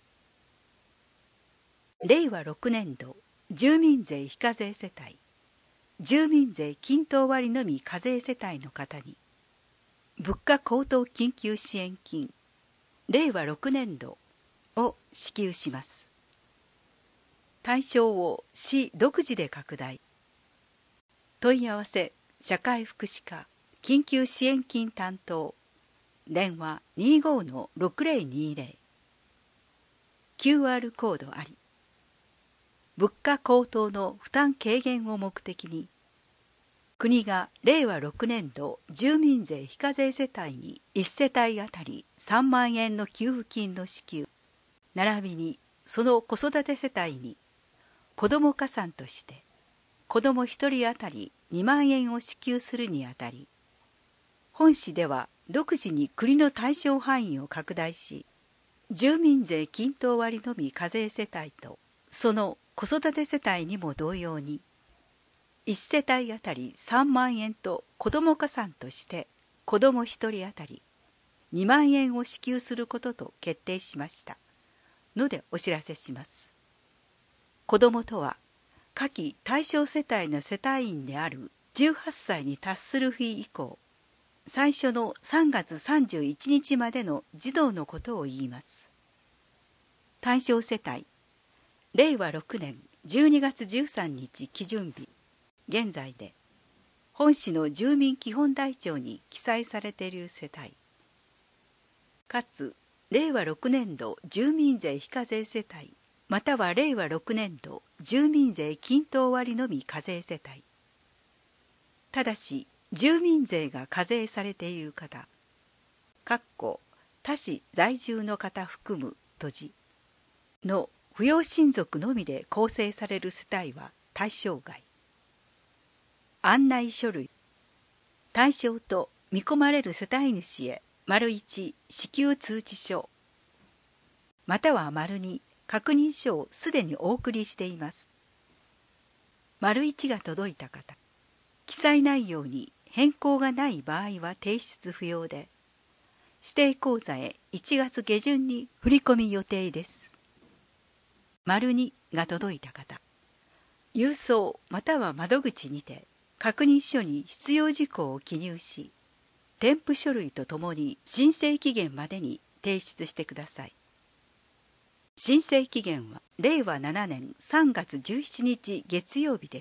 れいわろくねんど住民税非課税世帯、住民税均等割のみ課税世帯の方に物価高騰緊急支援金れいわろくねんどを支給します。対象を市独自で拡大。問い合わせ社会福祉課緊急支援金担当、電話 にじゅうごのろくぜろにぜろ。 キューアール コードあり。物価高騰の負担軽減を目的に、国がれいわろくねんど住民税非課税世帯にいちせたいあたりさんまんえんの給付金の支給、並びにその子育て世帯に子ども加算として子どもひとりあたりにまんえんを支給するにあたり、本市では独自に国の対象範囲を拡大し、住民税均等割のみ課税世帯とその子育て世帯にも同様にいちせたいあたりさんまんえんと子ども加算として子どもひとりあたりにまんえんを支給することと決定しましたのでお知らせします。子どもとは下記対象世帯の世帯員であるじゅうはっさいに達する日以降、最初のさんがつさんじゅういちにちまでの児童のことを言います。対象世帯、れいわろくねんじゅうにがつじゅうさんにち基準日、現在で本市の住民基本台帳に記載されている世帯、かつれいわろくねんど住民税非課税世帯またはれいわろくねんど住民税均等割のみ課税世帯、ただし住民税が課税されている方、他市在住の方含む閉じの扶養親族のみで構成される世帯は対象外。案内書類、対象と見込まれる世帯主へ丸いち支給通知書または丸に確認書をすでにお送りしています。丸いちが届いた方、記載内容に変更がない場合は提出不要で、指定口座へいちがつげじゅんに振り込み予定です。丸にが届いた方、郵送または窓口にて確認書に必要事項を記入し、添付書類とともに申請期限までに提出してください。申請期限はれいわななねんさんがつじゅうしちにち月曜日です。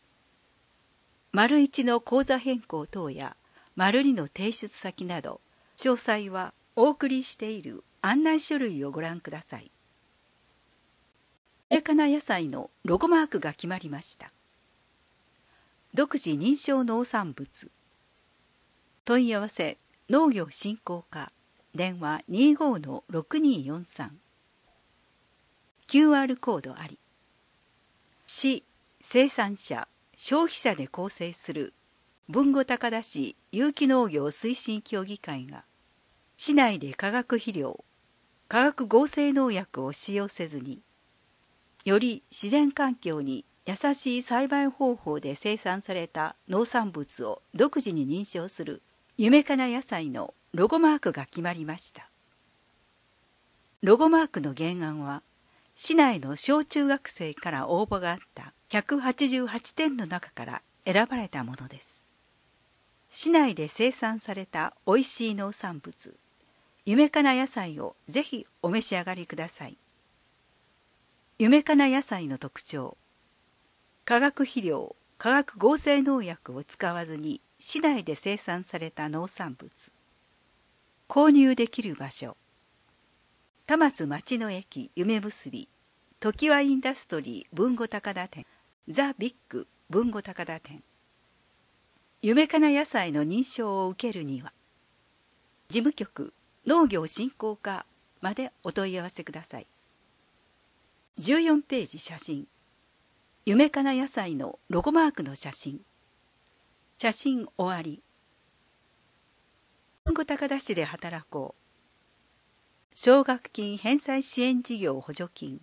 丸いちの口座変更等や丸にの提出先など、詳細はお送りしている案内書類をご覧ください。青かな野菜のロゴマークが決まりました。独自認証農産物。問い合わせ農業振興課、電話 にじゅうごのろくにーよんさん。 キューアール コードあり。市、生産者、消費者で構成する豊後高田市有機農業推進協議会が、市内で化学肥料、化学合成農薬を使用せずに、より自然環境に優しい栽培方法で生産された農産物を独自に認証する夢かな野菜のロゴマークが決まりました。ロゴマークの原案は、市内の小中学生から応募があったひゃくはちじゅうはちてんの中から選ばれたものです。市内で生産されたおいしい農産物、夢かな野菜をぜひお召し上がりください。夢かな野菜の特徴、化学肥料、化学合成農薬を使わずに市内で生産された農産物。購入できる場所、田松町の駅夢結び、ときわインダストリー豊後高田店、ザ・ビッグ豊後高田店。夢かな野菜の認証を受けるには、事務局農業振興課までお問い合わせください。じゅうよんページ写真、夢かな野菜のロゴマークの写真。写真終わり。豊後高田市で働こう。奨学金返済支援事業補助金。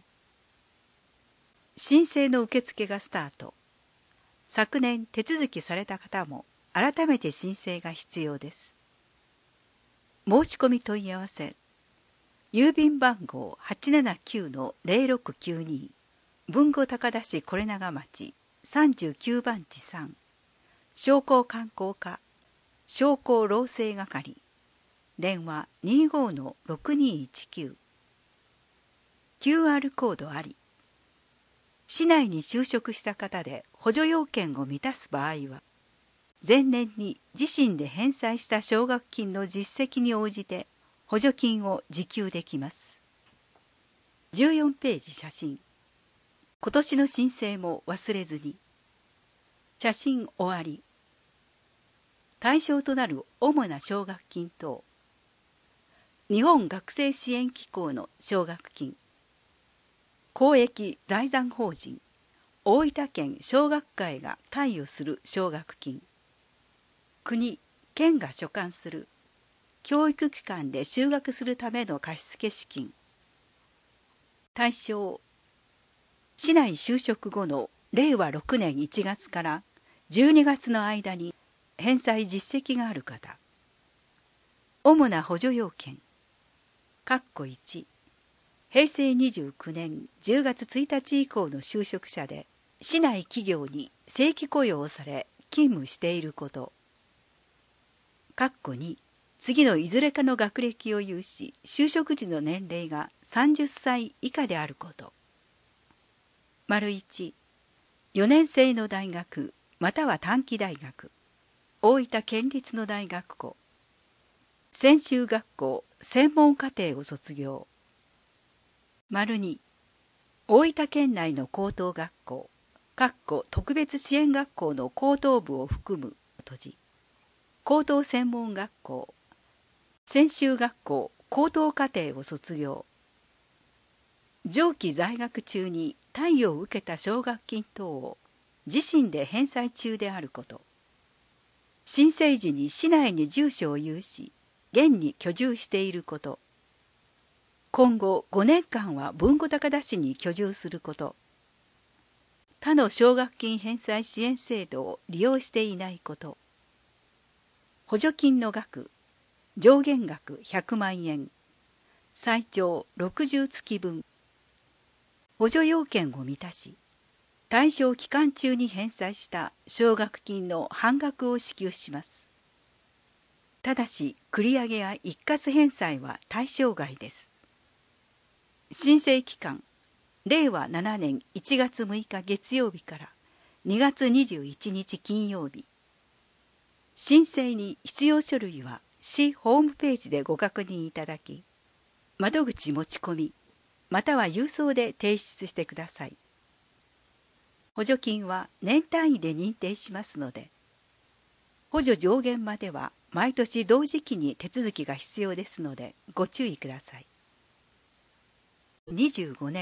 申請の受付がスタート。昨年手続きされた方も改めて申請が必要です。申し込み問い合わせ。郵便番号 はちななきゅうのゼロろくきゅうに、豊後高田市是長町さんじゅうきゅうばんちさん、商工観光課、商工労政係、電話 にじゅうごのろくにいちきゅう。キューアール コードあり。市内に就職した方で補助要件を満たす場合は、前年に自身で返済した奨学金の実績に応じて補助金を受給できます。じゅうよんページ写真。今年の申請も忘れずに。写真終わり。対象となる主な奨学金等。日本学生支援機構の奨学金。公益財団法人大分県奨学会が貸与する奨学金。国・県が所管する教育機関で就学するための貸付資金。対象、市内就職後のれいわろくねんいちがつからじゅうにがつの間に返済実績がある方。主な補助要件。括弧いち、へいせいにじゅうきゅうねんじゅうがつついたち以降の就職者で市内企業に正規雇用され勤務していること。括弧に、次のいずれかの学歴を有し就職時の年齢がさんじゅっさい以下であること。丸いち、よねんせいの大学または短期大学、大分県立の大学校、専修学校専門課程を卒業。丸に、大分県内の高等学校特別支援学校の高等部を含む閉じ、高等専門学校専修学校高等課程を卒業。上記在学中に貸与を受けた奨学金等を自身で返済中であること。申請時に市内に住所を有し現に居住していること。今後ごねんかんは豊後高田市に居住すること。他の奨学金返済支援制度を利用していないこと。補助金の額、上限額ひゃくまんえん、最長ろくじゅうつきぶん。補助要件を満たし、対象期間中に返済した奨学金の半額を支給します。ただし、繰り上げや一括返済は対象外です。申請期間、れいわななねんいちがつむいか月曜日からにがつにじゅういちにち金曜日。申請に必要書類は市ホームページでご確認いただき、窓口持ち込み、または郵送で提出してください。補助金は年単位で認定しますので、補助上限までは毎年同時期に手続きが必要ですのでご注意ください。にじゅうごねん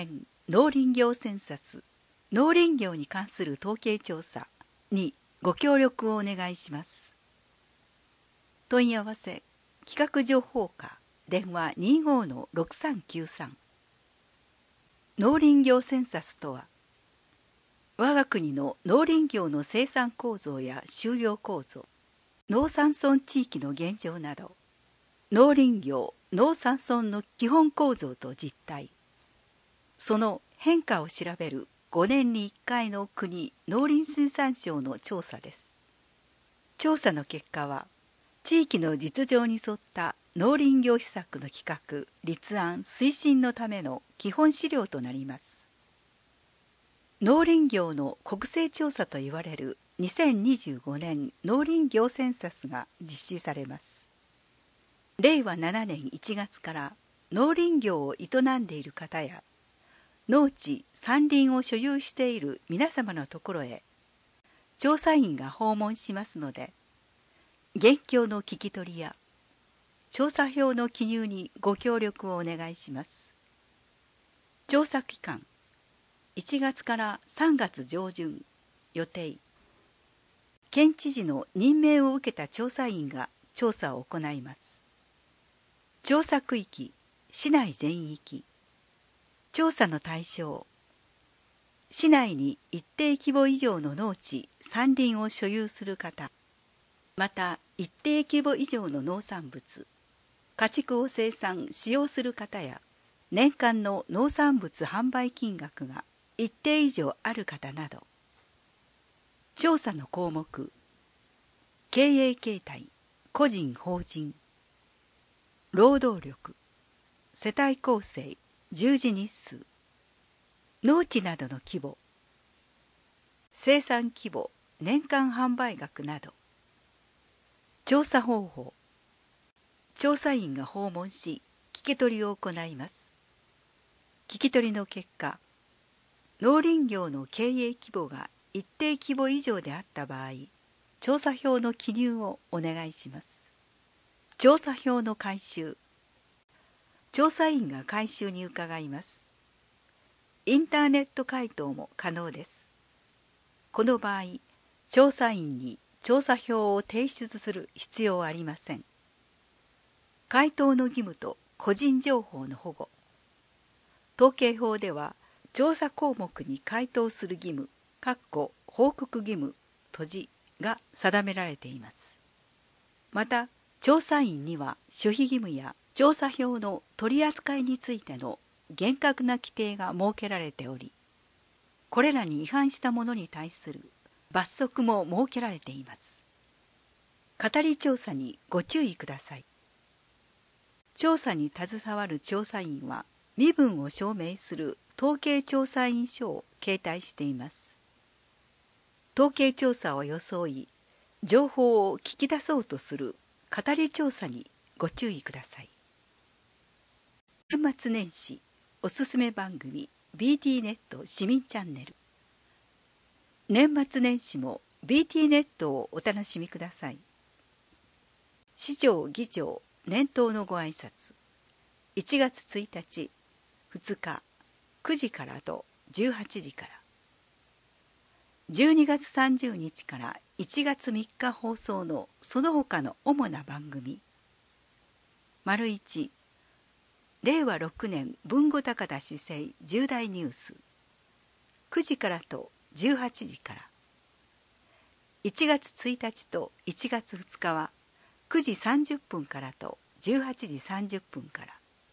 農林業センサス農林業に関する統計調査にご協力をお願いします。問い合わせ企画情報課電話 にじゅうごのろくさんきゅうさん。 農林業センサスとは、我が国の農林業の生産構造や就業構造、農山村地域の現状など、農林業・農山村の基本構造と実態、その変化を調べるごねんにいっかいの国農林水産省の調査です。調査の結果は、地域の実情に沿った農林業施策の企画・立案・推進のための基本資料となります。農林業の国勢調査といわれるにせんにじゅうごねん農林業センサスが実施されます。れいわななねんいちがつから農林業を営んでいる方や、農地・山林を所有している皆様のところへ調査員が訪問しますので、現況の聞き取りや調査票の記入にご協力をお願いします。調査期間いちがつからさんがつじょうじゅん予定。県知事の任命を受けた調査員が調査を行います。調査区域市内全域。調査の対象、市内に一定規模以上の農地・山林を所有する方、また一定規模以上の農産物、家畜を生産・使用する方や、年間の農産物販売金額が一定以上ある方など。調査の項目、経営形態、個人・法人、労働力、世帯構成、従事日数、農地などの規模、生産規模、年間販売額など。調査方法、調査員が訪問し聞き取りを行います。聞き取りの結果、農林業の経営規模が一定規模以上であった場合、調査票の記入をお願いします。調査票の回収、調査員が回収に伺います。インターネット回答も可能です。この場合、調査員に調査票を提出する必要はありません。回答の義務と個人情報の保護。統計法では、調査項目に回答する義務、報告義務、閉じが定められています。また、調査員には守秘義務や調査票の取り扱いについての厳格な規定が設けられており、これらに違反した者に対する罰則も設けられています。語り調査にご注意ください。調査に携わる調査員は、身分を証明する統計調査員書を携帯しています。統計調査を装い、情報を聞き出そうとする語り調査にご注意ください。年末年始おすすめ番組 ビーティー ネット市民チャンネル。年末年始も ビーティー ネットをお楽しみください。市長議長年頭のご挨拶、いちがつついたち、ふつか、くじからとじゅうはちじから、じゅうにがつさんじゅうにちからいちがつみっか放送のその他の主な番組。丸いち、れいわろくねん豊後高田市政重大ニュース、くじからとじゅうはちじから。いちがつついたちといちがつふつかはくじさんじゅっぷんからとじゅうはちじさんじゅっぷんから。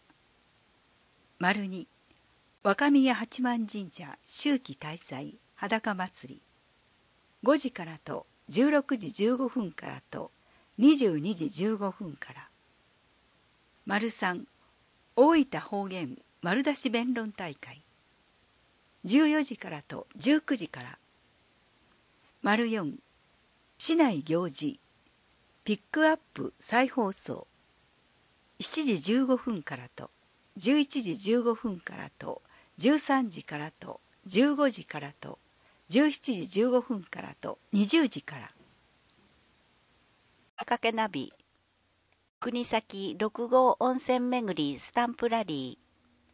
丸に、若宮八幡神社秋季大祭裸祭り、ごじからとじゅうろくじじゅうごふんからとにじゅうにじじゅうごふんから。丸さん、大分方言丸出し弁論大会、じゅうよじからとじゅうくじから。丸よん、市内行事ピックアップ再放送、しちじじゅうごふんからとじゅういちじじゅうごふんからとじゅうさんじからとじゅうごじからとじゅうしちじじゅうごふんからとにじゅうじから。
かけナビ国東六号温泉巡りスタンプラリー。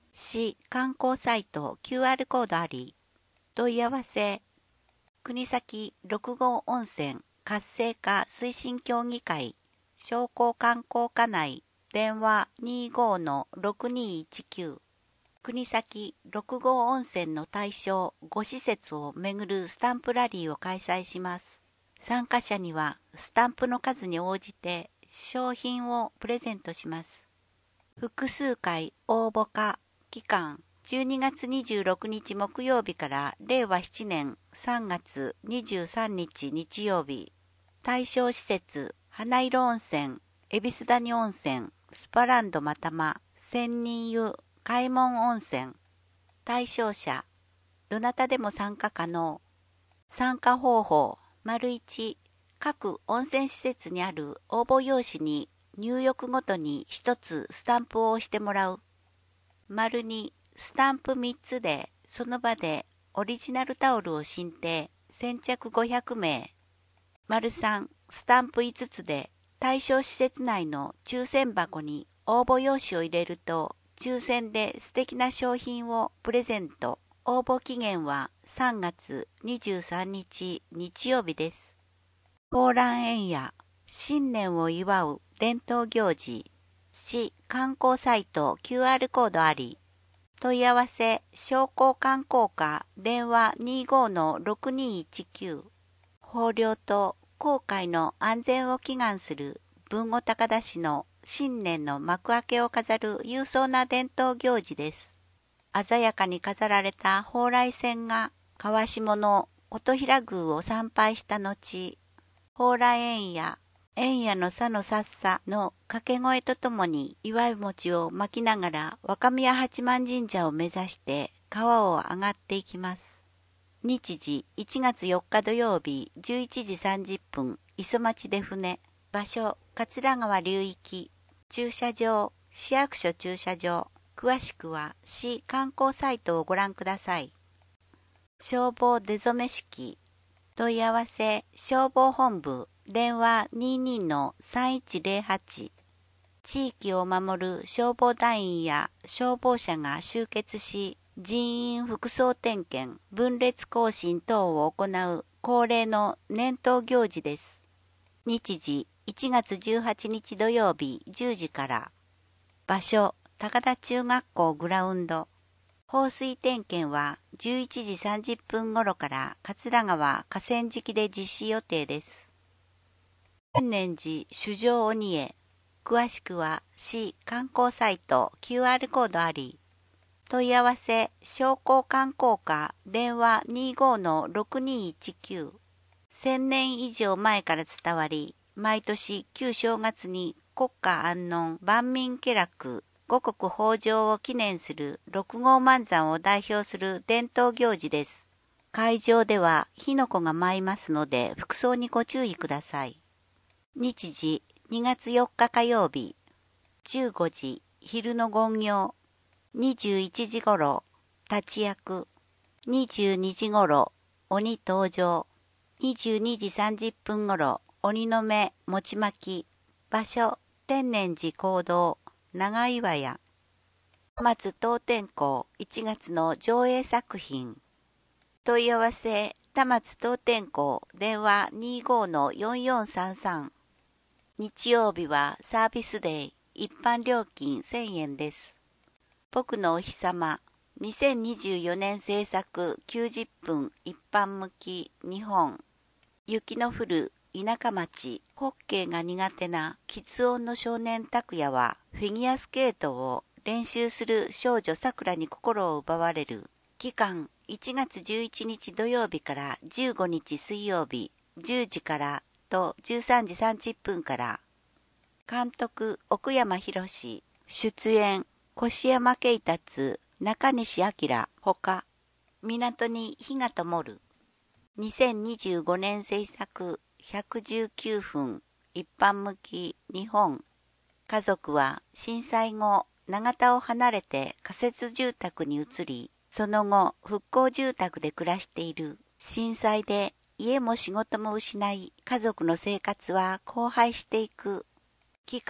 市観光サイト キューアール コードあり。問い合わせ国東六号温泉活性化推進協議会商工観光課内電話 にじゅうごのろくにいちきゅう。国東六号温泉の対象ご施設をめぐるスタンプラリーを開催します。参加者にはスタンプの数に応じて商品をプレゼントします。複数回応募可。期間じゅうにがつにじゅうろくにち木曜日かられいわななねんさんがつにじゅうさんにち日曜日。対象施設花色温泉、恵比寿谷温泉、スパランドまたま、千人湯、開門温泉。対象者どなたでも参加可能。参加方法丸いち、各温泉施設にある応募用紙に入浴ごとにひとつスタンプを押してもらう。丸に、スタンプみっつでその場でオリジナルタオルを進呈、先着ごひゃくめい。丸さん、スタンプいつつで対象施設内の抽選箱に応募用紙を入れると抽選で素敵な商品をプレゼント。応募期限はさんがつにじゅうさんにち日曜日です。高蘭園や新年を祝う伝統行事市観光サイト キューアール コードあり。問い合わせ商工観光課電話 にじゅうごのろくにいちきゅう。豊漁と航海の安全を祈願する豊後高田市の新年の幕開けを飾る勇壮な伝統行事です。鮮やかに飾られた蓬莱船が川下の琴平宮を参拝した後、蓬莱園や円屋の佐のさっさの掛け声とともに祝い餅をまきながら若宮八幡神社を目指して川を上がっていきます。日時いちがつよっか土曜日じゅういちじさんじゅっぷん磯町で船。場所桂川流域。駐車場市役所駐車場。詳しくは市観光サイトをご覧ください。消防出初め式。問い合わせ消防本部電話 にじゅうにのさんいちぜろはち。地域を守る消防団員や消防車が集結し、人員服装点検、分列行進等を行う恒例の年頭行事です。日時いちがつじゅうはちにち土曜日じゅうじから。場所高田中学校グラウンド。放水点検はじゅういちじさんじゅっぷん頃から桂川河川敷で実施予定です。天念寺主上鬼へ。詳しくは市観光サイト キューアール コードあり。問い合わせ商工観光課電話 にじゅうごのろくにいちきゅう。せんねん以上前から伝わり、毎年旧正月に国家安穏万民家楽五穀豊穣を記念する六号万山を代表する伝統行事です。会場では火の粉が舞いますので服装にご注意ください。日時にがつよっか火曜日じゅうごじ昼の勤行。にじゅういちじ頃立ち役。にじゅうにじ頃鬼登場。にじゅうにじさんじゅっぷん頃鬼の目餅巻き。場所天念寺講堂長岩屋。松東天校いちがつの上映作品。問い合わせ田松東天校電話 にじゅうごのよんよんさんさん。日曜日はサービスデー。一般料金せんえんです。僕のお日様にせんにじゅうよねん制作きゅうじゅっぷん一般向き日本。雪の降る田舎町。ホッケーが苦手な喫音の少年拓也はフィギュアスケートを練習する少女さくらに心を奪われる。期間いちがつじゅういちにち土曜日からじゅうごにち水曜日じゅうじからとじゅうさんじさんじゅっぷんから。監督奥山博。出演越山慶達中西明ほか。港に火が灯る。にせんにじゅうごねん制作ひゃくじゅうきゅうふん一般向き日本。家族は震災後長田を離れて仮設住宅に移り、その後復興住宅で暮らしている。震災で家も仕事も失い、家族の生活は荒廃していく。期間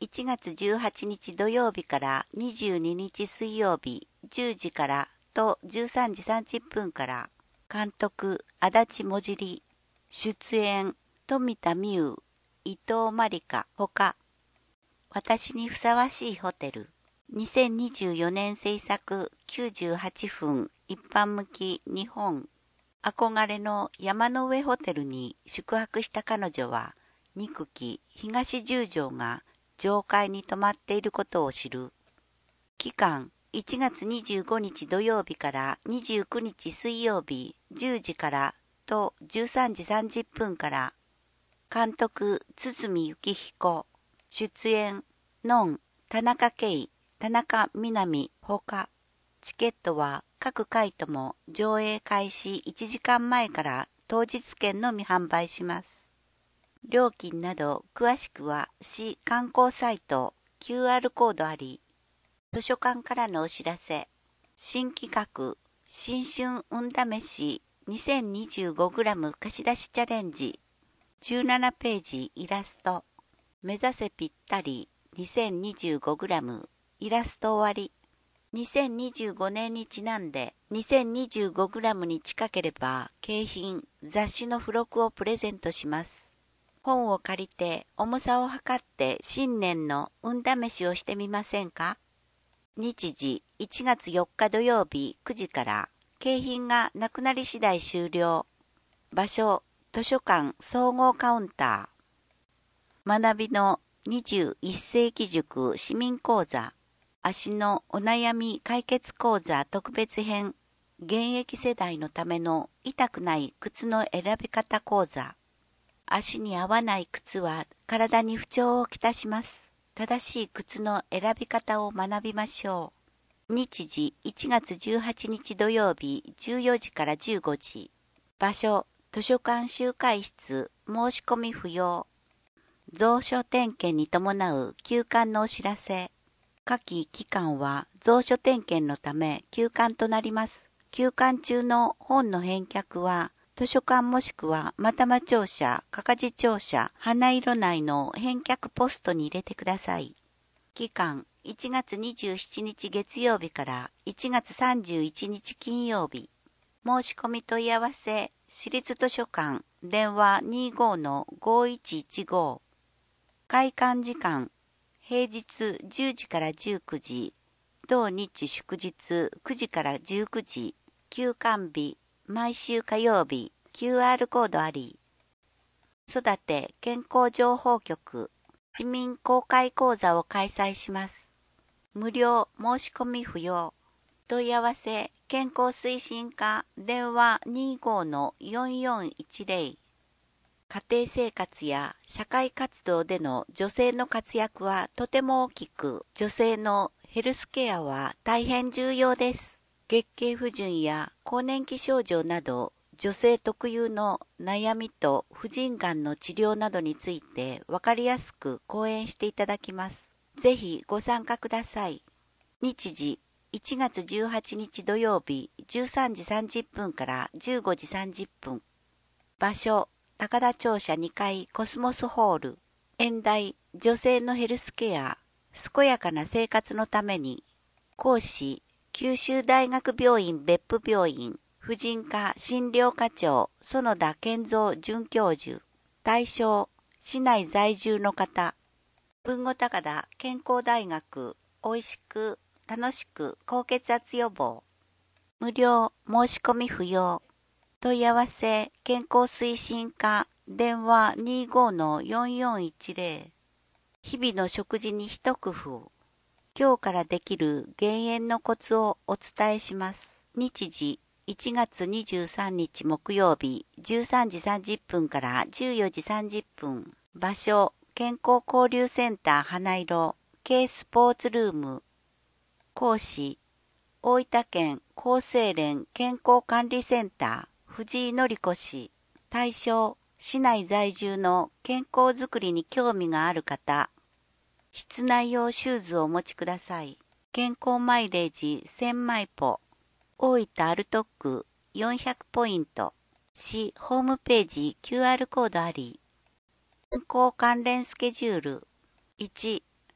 いちがつじゅうはちにち土曜日からにじゅうににち水曜日じゅうじからとじゅうさんじさんじゅっぷんから。監督足立もじり。出演富田美優、伊藤まりかほか。私にふさわしいホテル。にせんにじゅうよねん制作きゅうじゅうはちふん一般向き日本。憧れの山の上ホテルに宿泊した彼女は憎き東十条が上階に泊まっていることを知る。期間いちがつにじゅうごにち土曜日からにじゅうくにち水曜日じゅうじからとじゅうさんじさんじゅっぷんから。監督堤幸彦。出演ノン、田中圭、田中みな実ほか。チケットは各回とも上映開始いちじかんまえから当日券のみ販売します。料金など詳しくは市観光サイト キューアール コードあり。図書館からのお知らせ。新企画新春運試し にせんにじゅうごグラム 貸し出しチャレンジ。じゅうななページイラスト。目指せぴったり にせんにじゅうごグラム イラスト終わり。にせんにじゅうごねんにちなんで にせんにじゅうごグラム に近ければ景品雑誌の付録をプレゼントします。本を借りて重さを測って新年の運試しをしてみませんか。日時いちがつよっか土曜日くじから景品がなくなり次第終了。場所図書館総合カウンター。学びのにじゅういっせいき塾市民講座。足のお悩み解決講座特別編。現役世代のための痛くない靴の選び方講座。足に合わない靴は体に不調をきたします。正しい靴の選び方を学びましょう。日時いちがつじゅうはちにち土曜日じゅうよじからじゅうごじ。場所図書館集会室。申し込み不要。蔵書点検に伴う休館のお知らせ。下記期間は蔵書点検のため休館となります。休館中の本の返却は図書館もしくは又間庁舎、かかじ庁舎、花色内の返却ポストに入れてください。期間いちがつにじゅうしちにち月曜日からいちがつさんじゅういちにち金曜日。申し込み問い合わせ市立図書館電話 にじゅうごのごいちいちご。開館時間平日じゅうじからじゅうくじ、同日祝日くじからじゅうくじ、休館日、毎週火曜日、キューアール コードあり。子育て健康情報局、市民公開講座を開催します。無料申し込み不要。問い合わせ健康推進課電話 にじゅうごのよんよんいちぜろ。家庭生活や社会活動での女性の活躍はとても大きく、女性のヘルスケアは大変重要です。月経不順や更年期症状など、女性特有の悩みと婦人がんの治療などについて分かりやすく講演していただきます。ぜひご参加ください。日時いちがつじゅうはちにち土曜日じゅうさんじさんじゅっぷんからじゅうごじさんじゅっぷん。場所高田庁舎にかいコスモスホール。演題女性のヘルスケア健やかな生活のために。講師九州大学病院別府病院婦人科診療科長園田健三准教授。対象市内在住の方。豊後高田健康大学おいしく楽しく高血圧予防。無料申し込み不要。問い合わせ健康推進課電話 にじゅうごのよんよんいちぜろ。日々の食事に一工夫。今日からできる減塩のコツをお伝えします。日時いちがつにじゅうさんにち木曜日じゅうさんじさんじゅっぷんからじゅうよじさんじゅっぷん。場所健康交流センター花色 K スポーツルーム。講師大分県厚生連健康管理センター藤井典子氏。対象市内在住の健康づくりに興味がある方。室内用シューズをお持ちください。健康マイレージせんマイポ。大分アルトックよんひゃくポイント。市ホームページ キューアール コードあり。健康関連スケジュール。いち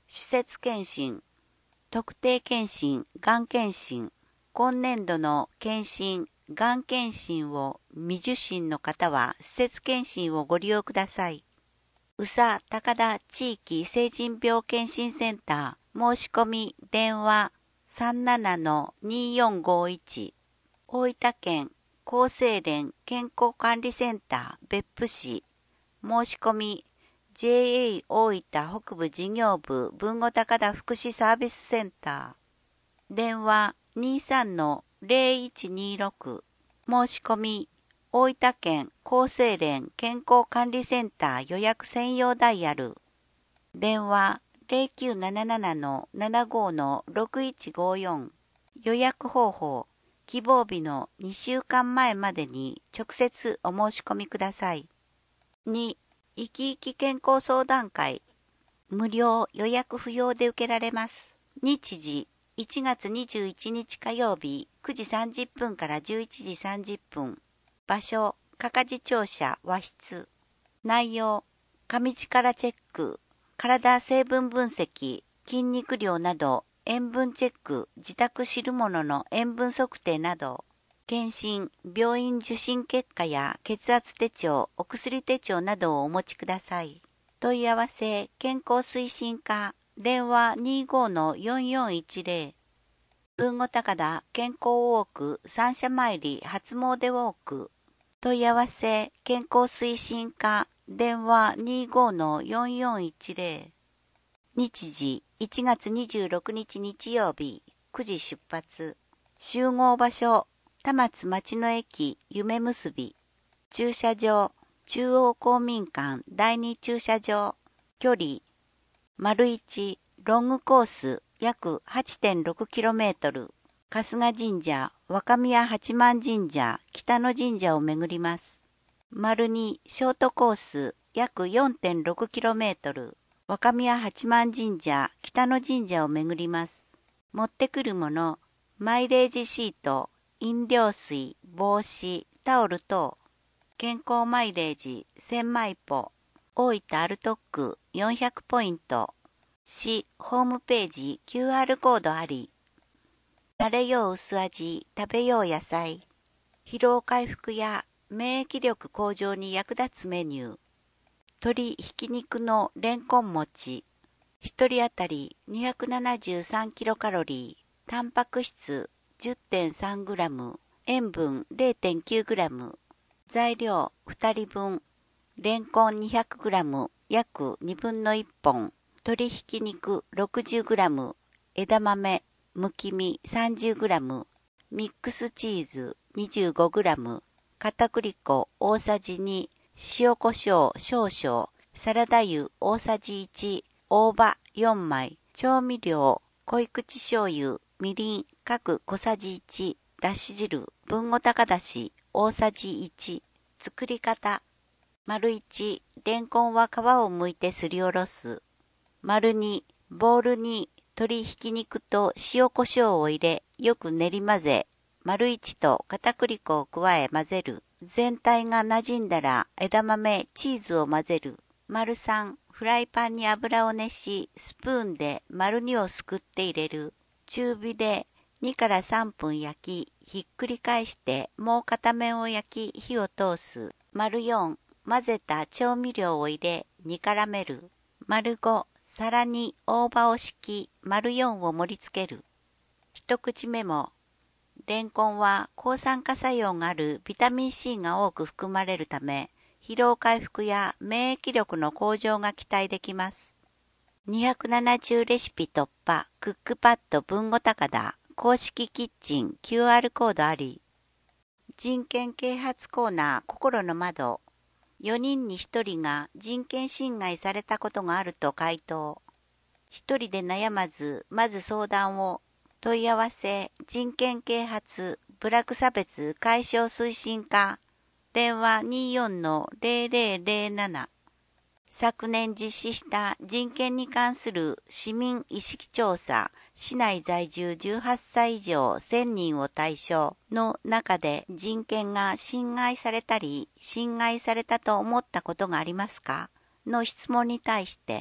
施設検診、特定検診、がん検診、今年度の検診、がん検診を未受診の方は施設検診をご利用ください。宇佐高田地域成人病検診センター申し込み電話 さんななのにーよんごいち 大分県厚生連健康管理センター別府市申し込み ジェーエー 大分北部事業部豊後高田福祉サービスセンター電話 にーさんのぜろいちにーろく 申し込み大分県厚生連健康管理センター予約専用ダイヤル電話 ゼロきゅうなななのななごのろくいちごよん 予約方法希望日のにしゅうかんまえまでに直接お申し込みください。にいきいき健康相談会無料予約不要で受けられます。日時いちがつにじゅういちにち火曜日くじさんじゅっぷんからじゅういちじさんじゅっぷん場所、かかじ庁舎和室内容、上力チェック、体成分分析、筋肉量など塩分チェック、自宅汁物の塩分測定など検診、病院受診結果や血圧手帳、お薬手帳などをお持ちください。問い合わせ、健康推進課、電話 にーごのよんよんいちぜろ 豊後高田健康ウォーク三社参り初詣ウォーク問い合わせ健康推進課電話 にーごのよんよんいちぜろ 日時いちがつにじゅうろくにち日曜日くじ出発集合場所田松町の駅夢結び駐車場中央公民館第二駐車場距離丸一ロングコース約 はちてんろくキロメートル 春日神社、若宮八幡神社、北野神社を巡ります。丸にショートコース約 よんてんろくキロメートル 若宮八幡神社、北野神社を巡ります。持ってくるもの、マイレージシート、飲料水、帽子、タオル等、健康マイレージせんマイポ、大分アルトックよんひゃくポイント、市ホームページ キューアール コードあり、慣れよう薄味、食べよう野菜、疲労回復や免疫力向上に役立つメニュー、鶏ひき肉のレンコン餅、一人当たり にひゃくななじゅうさんキロカロリー、タンパク質 じゅってんさんグラム、塩分 れいてんきゅうグラム、材料ふたりぶん、レンコンにひゃくグラム、約にぶんのいっぽん、鶏ひき肉 ろくじゅうグラム、枝豆、むき身 さんじゅうグラム、ミックスチーズ にじゅうごグラム、片栗粉大さじに、塩コショウ少々、サラダ油大さじいち、大葉よんまい、調味料、濃い口醤油、みりん各小さじいち、だし汁、豊後高田し大さじいち、作り方、丸いち、レンコンは皮を剥いてすりおろす。丸に、ボウルに鶏ひき肉と塩コショウを入れ、よく練り混ぜ、丸いちと片栗粉を加え混ぜる。全体が馴染んだら枝豆、チーズを混ぜる。丸さん、フライパンに油を熱し、スプーンで丸にをすくって入れる。中火でにからさんぷん焼き、ひっくり返してもう片面を焼き火を通す。丸よん、混ぜた調味料を入れ煮絡める。丸ご、皿に大葉を敷き、丸よんを盛り付ける。一口目も、レンコンは抗酸化作用があるビタミン C が多く含まれるため、疲労回復や免疫力の向上が期待できます。にひゃくななじゅうレシピ突破、クックパッド豊後高田、公式キッチン キューアール コードあり。人権啓発コーナー心の窓。よにんにひとりが人権侵害されたことがあると回答。ひとりで悩まず、まず相談を。問い合わせ、人権啓発、部落差別解消推進課。電話 にーよんのぜろぜろぜろなな。昨年実施した人権に関する市民意識調査、市内在住じゅうはっさい以上せんにんを対象の中で人権が侵害されたり、侵害されたと思ったことがありますかの質問に対して、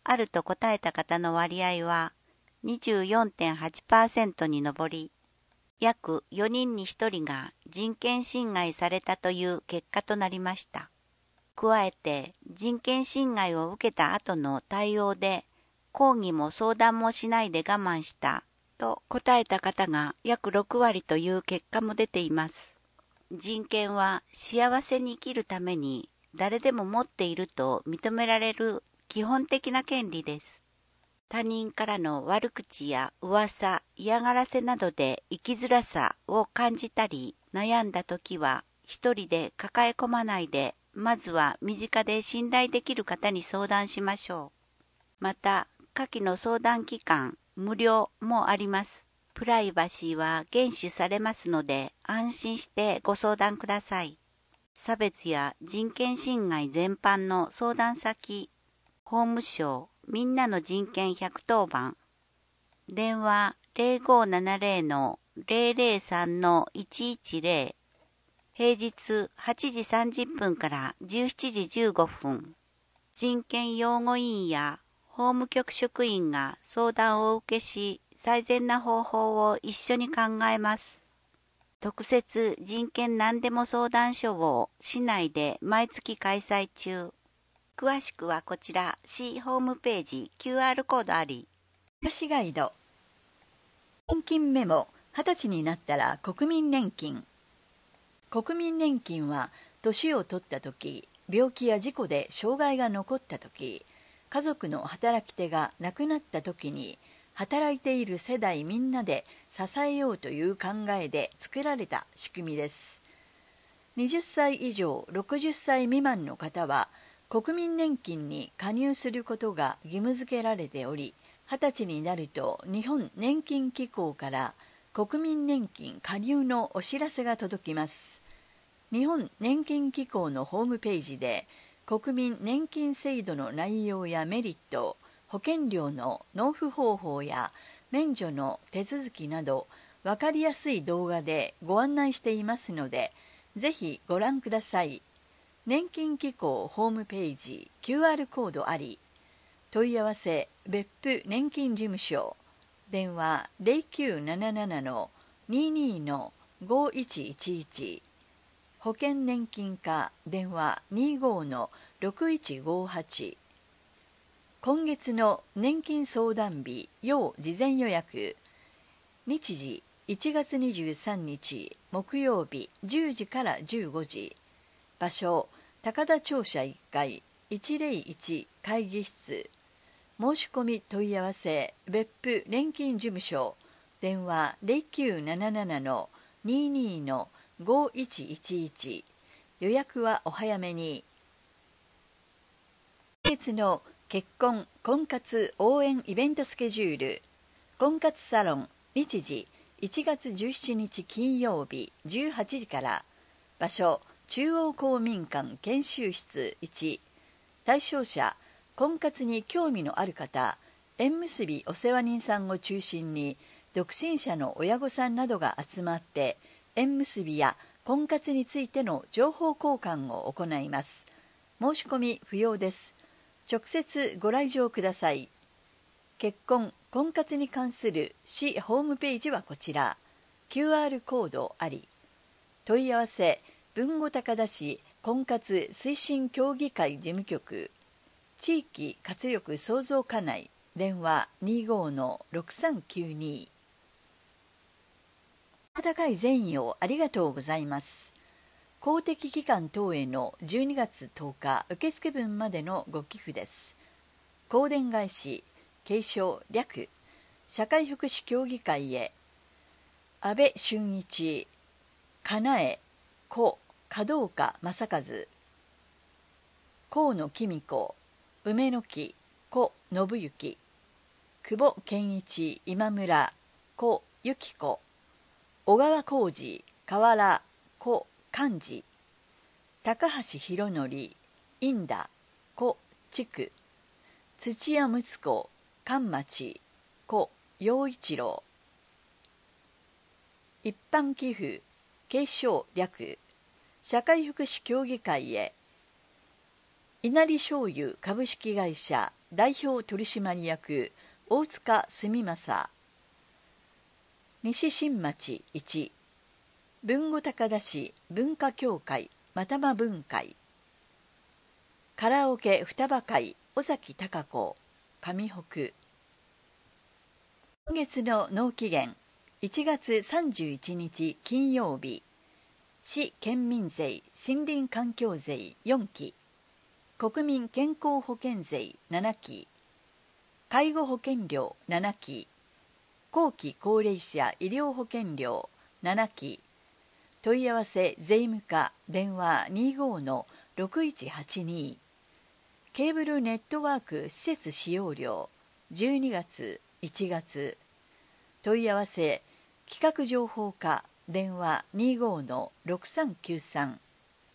あると答えた方の割合は にじゅうよんてんはちパーセント に上り、約よにんにひとりが人権侵害されたという結果となりました。加えて、人権侵害を受けた後の対応で、抗議も相談もしないで我慢したと答えた方が約ろくわりという結果も出ています。人権は幸せに生きるために誰でも持っていると認められる基本的な権利です。他人からの悪口や噂、嫌がらせなどで生きづらさを感じたり悩んだときは、一人で抱え込まないで、まずは身近で信頼できる方に相談しましょう。また、下記の相談機関、無料もあります。プライバシーは厳守されますので、安心してご相談ください。差別や人権侵害全般の相談先、法務省みんなの人権ひゃくとおばん、電話 ゼロごーななゼロのゼロゼロさんのいちいちゼロ、平日はちじさんじゅっぷんからじゅうしちじじゅうごふん、人権擁護委員や法務局職員が相談をお受けし、最善な方法を一緒に考えます。特設人権何でも相談所を市内で毎月開催中。詳しくはこちら、市ホームページ キューアール コードあり。
暮らしガイド。年金メモ、はたちになったら国民年金。国民年金は、年を取ったとき、病気や事故で障害が残ったとき、家族の働き手が亡くなったときに、働いている世代みんなで支えようという考えで作られた仕組みです。はたち以上ろくじゅっさい未満の方は、国民年金に加入することが義務付けられており、はたちになると日本年金機構から国民年金加入のお知らせが届きます。日本年金機構のホームページで国民年金制度の内容やメリット、保険料の納付方法や免除の手続きなど分かりやすい動画でご案内していますので、ぜひご覧ください。年金機構ホームページ キューアール コードあり。問い合わせ別府年金事務所、電話 ゼロきゅうなななのににのごいちいちいち、保険年金課電話 にごのろくいちごはち。今月の年金相談日要事前予約。日時いちがつにじゅうさんにち木曜日じゅうじからじゅうごじ。場所高田庁舎いっかいいちゼロいち会議室。申し込み問い合わせ別府年金事務所、電話 ゼロきゅうなななのににのごいちいちいち。予約はお早めに。今月の結婚婚活応援イベントスケジュール。婚活サロン、日時いちがつじゅうしちにち金曜日じゅうはちじから。場所中央公民館研修室いち。対象者婚活に興味のある方、縁結びお世話人さんを中心に独身者の親御さんなどが集まって縁結びや婚活についての情報交換を行います。申し込み不要です。直接ご来場ください。結婚婚活に関する市ホームページはこちら。 キューアール コードあり。問い合わせ豊後高田市婚活推進協議会事務局、地域活力創造課内、電話 にごのろくさんきゅうに。 温かい善意をありがとうございます。公的機関等へのじゅうにがつとおか受付分までのご寄付です。香典返し継承略社会福祉協議会へ。安倍俊一、かなえ、故門岡正和、河野公子、梅の木、故信行、久保健一、今村、故由紀子、小川浩二、河原、故寛治、高橋博則、インダ、故地土屋睦子、関町、故陽一郎。一般寄付継承略社会福祉協議会へ。稲荷醤油株式会社代表取締役大塚純正。西新町いち、豊後高田市文化協会またま文会。カラオケ双葉会尾崎貴子上北。今月の納期限いちがつさんじゅういちにち金曜日。市県民税森林環境税よんき、国民健康保険税ななき、介護保険料ななき、後期高齢者医療保険料ななき。問い合わせ税務課電話 にじゅうごのろくいちはちに。ケーブルネットワーク施設使用料じゅうにがついちがつ。問い合わせ企画情報課電話 にじゅうごのろくさんきゅうさん。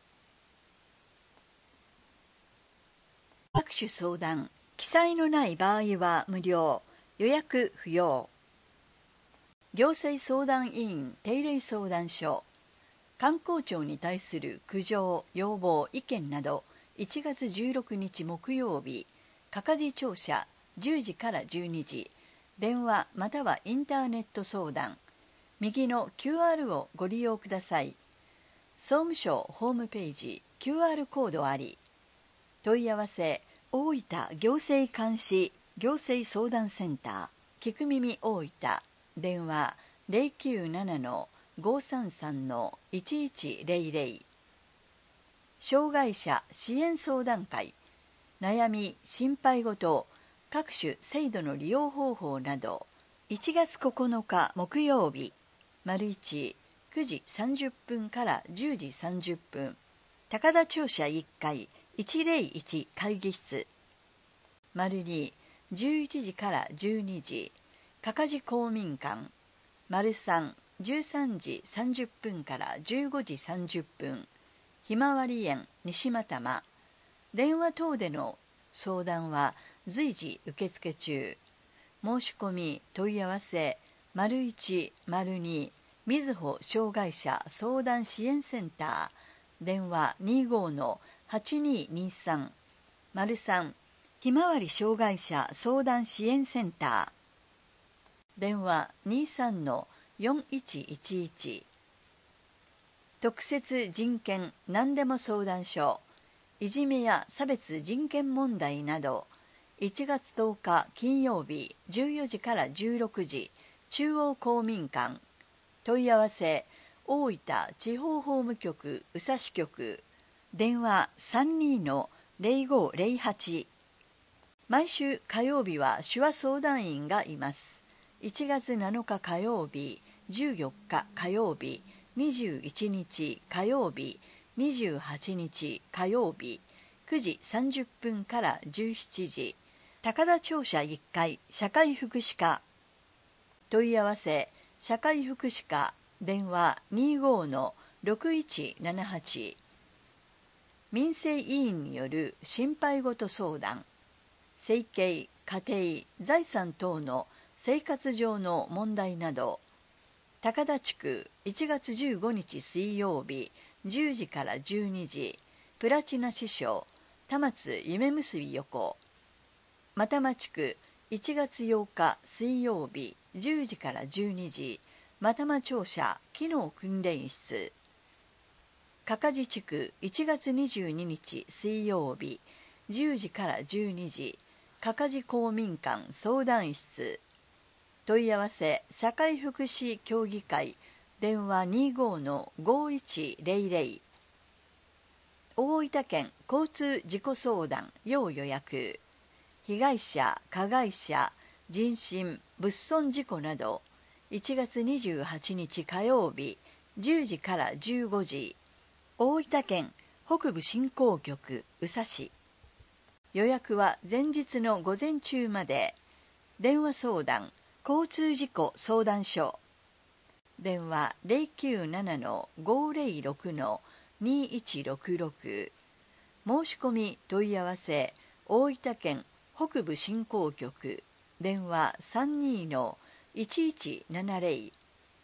各種相談記載のない場合は無料、予約不要。行政相談委員定例相談所。観光庁に対する苦情、要望、意見などいちがつじゅうろくにち木曜日、かかじ庁舎じゅうじからじゅうにじ、電話またはインターネット相談。右の キューアール をご利用ください。総務省ホームページ キューアール コードあり。問い合わせ大分行政監視行政相談センター聞く耳大分電話 ゼロきゅうななのごさんさんのいちいちゼロゼロ。障害者支援相談会悩み心配事各種制度の利用方法などいちがつここのか木曜日丸いちくじさんじゅっぷんからじゅうじさんじゅっぷん高田庁舎いっかいいちぜろいち会議室丸にじゅういちじからじゅうにじかかじ公民館丸さんじゅうさんじさんじゅっぷんからじゅうごじさんじゅっぷんひまわり園西又間電話等での相談は随時受付中。申し込み問い合わせ丸いち丸にみずほ障害者相談支援センター電話にじゅうごのはちににさん丸さんひまわり障害者相談支援センター電話にじゅうさんのよんいちいちいち。特設人権何でも相談所いじめや差別人権問題などいちがつとおか金曜日じゅうよじからじゅうろくじ中央公民館問い合わせ大分地方法務局宇佐支局電話さんじゅうにのゼロごゼロはち。毎週火曜日は手話相談員がいます。いちがつなのか火曜日じゅうよっか火曜日にじゅういちにち火曜日にじゅうはちにち火曜日くじさんじゅっぷんからじゅうしちじ高田庁舎いっかい社会福祉課問い合わせ社会福祉課電話にじゅうごのろくいちななはち。民生委員による心配事相談生計家庭財産等の生活上の問題など高田地区いちがつじゅうごにち水曜日じゅうじからじゅうにじプラチナ師匠田松夢結び横又間地区いちがつようか水曜日じゅうじからじゅうにじ又間庁舎機能訓練室かかじ地区いちがつにじゅうににち水曜日じゅうじからじゅうにじかかじ公民館相談室問い合わせ社会福祉協議会電話にじゅうごのごいちゼロゼロ。大分県交通事故相談要予約被害者加害者人身物損事故などいちがつにじゅうはちにち火曜日じゅうじからじゅうごじ大分県北部振興局宇佐市予約は前日の午前中まで。電話相談交通事故相談所電話ゼロきゅうななのごゼロろくのにいちろくろく申し込み問い合わせ大分県北部振興局電話さんじゅうにのいちいちななゼロ。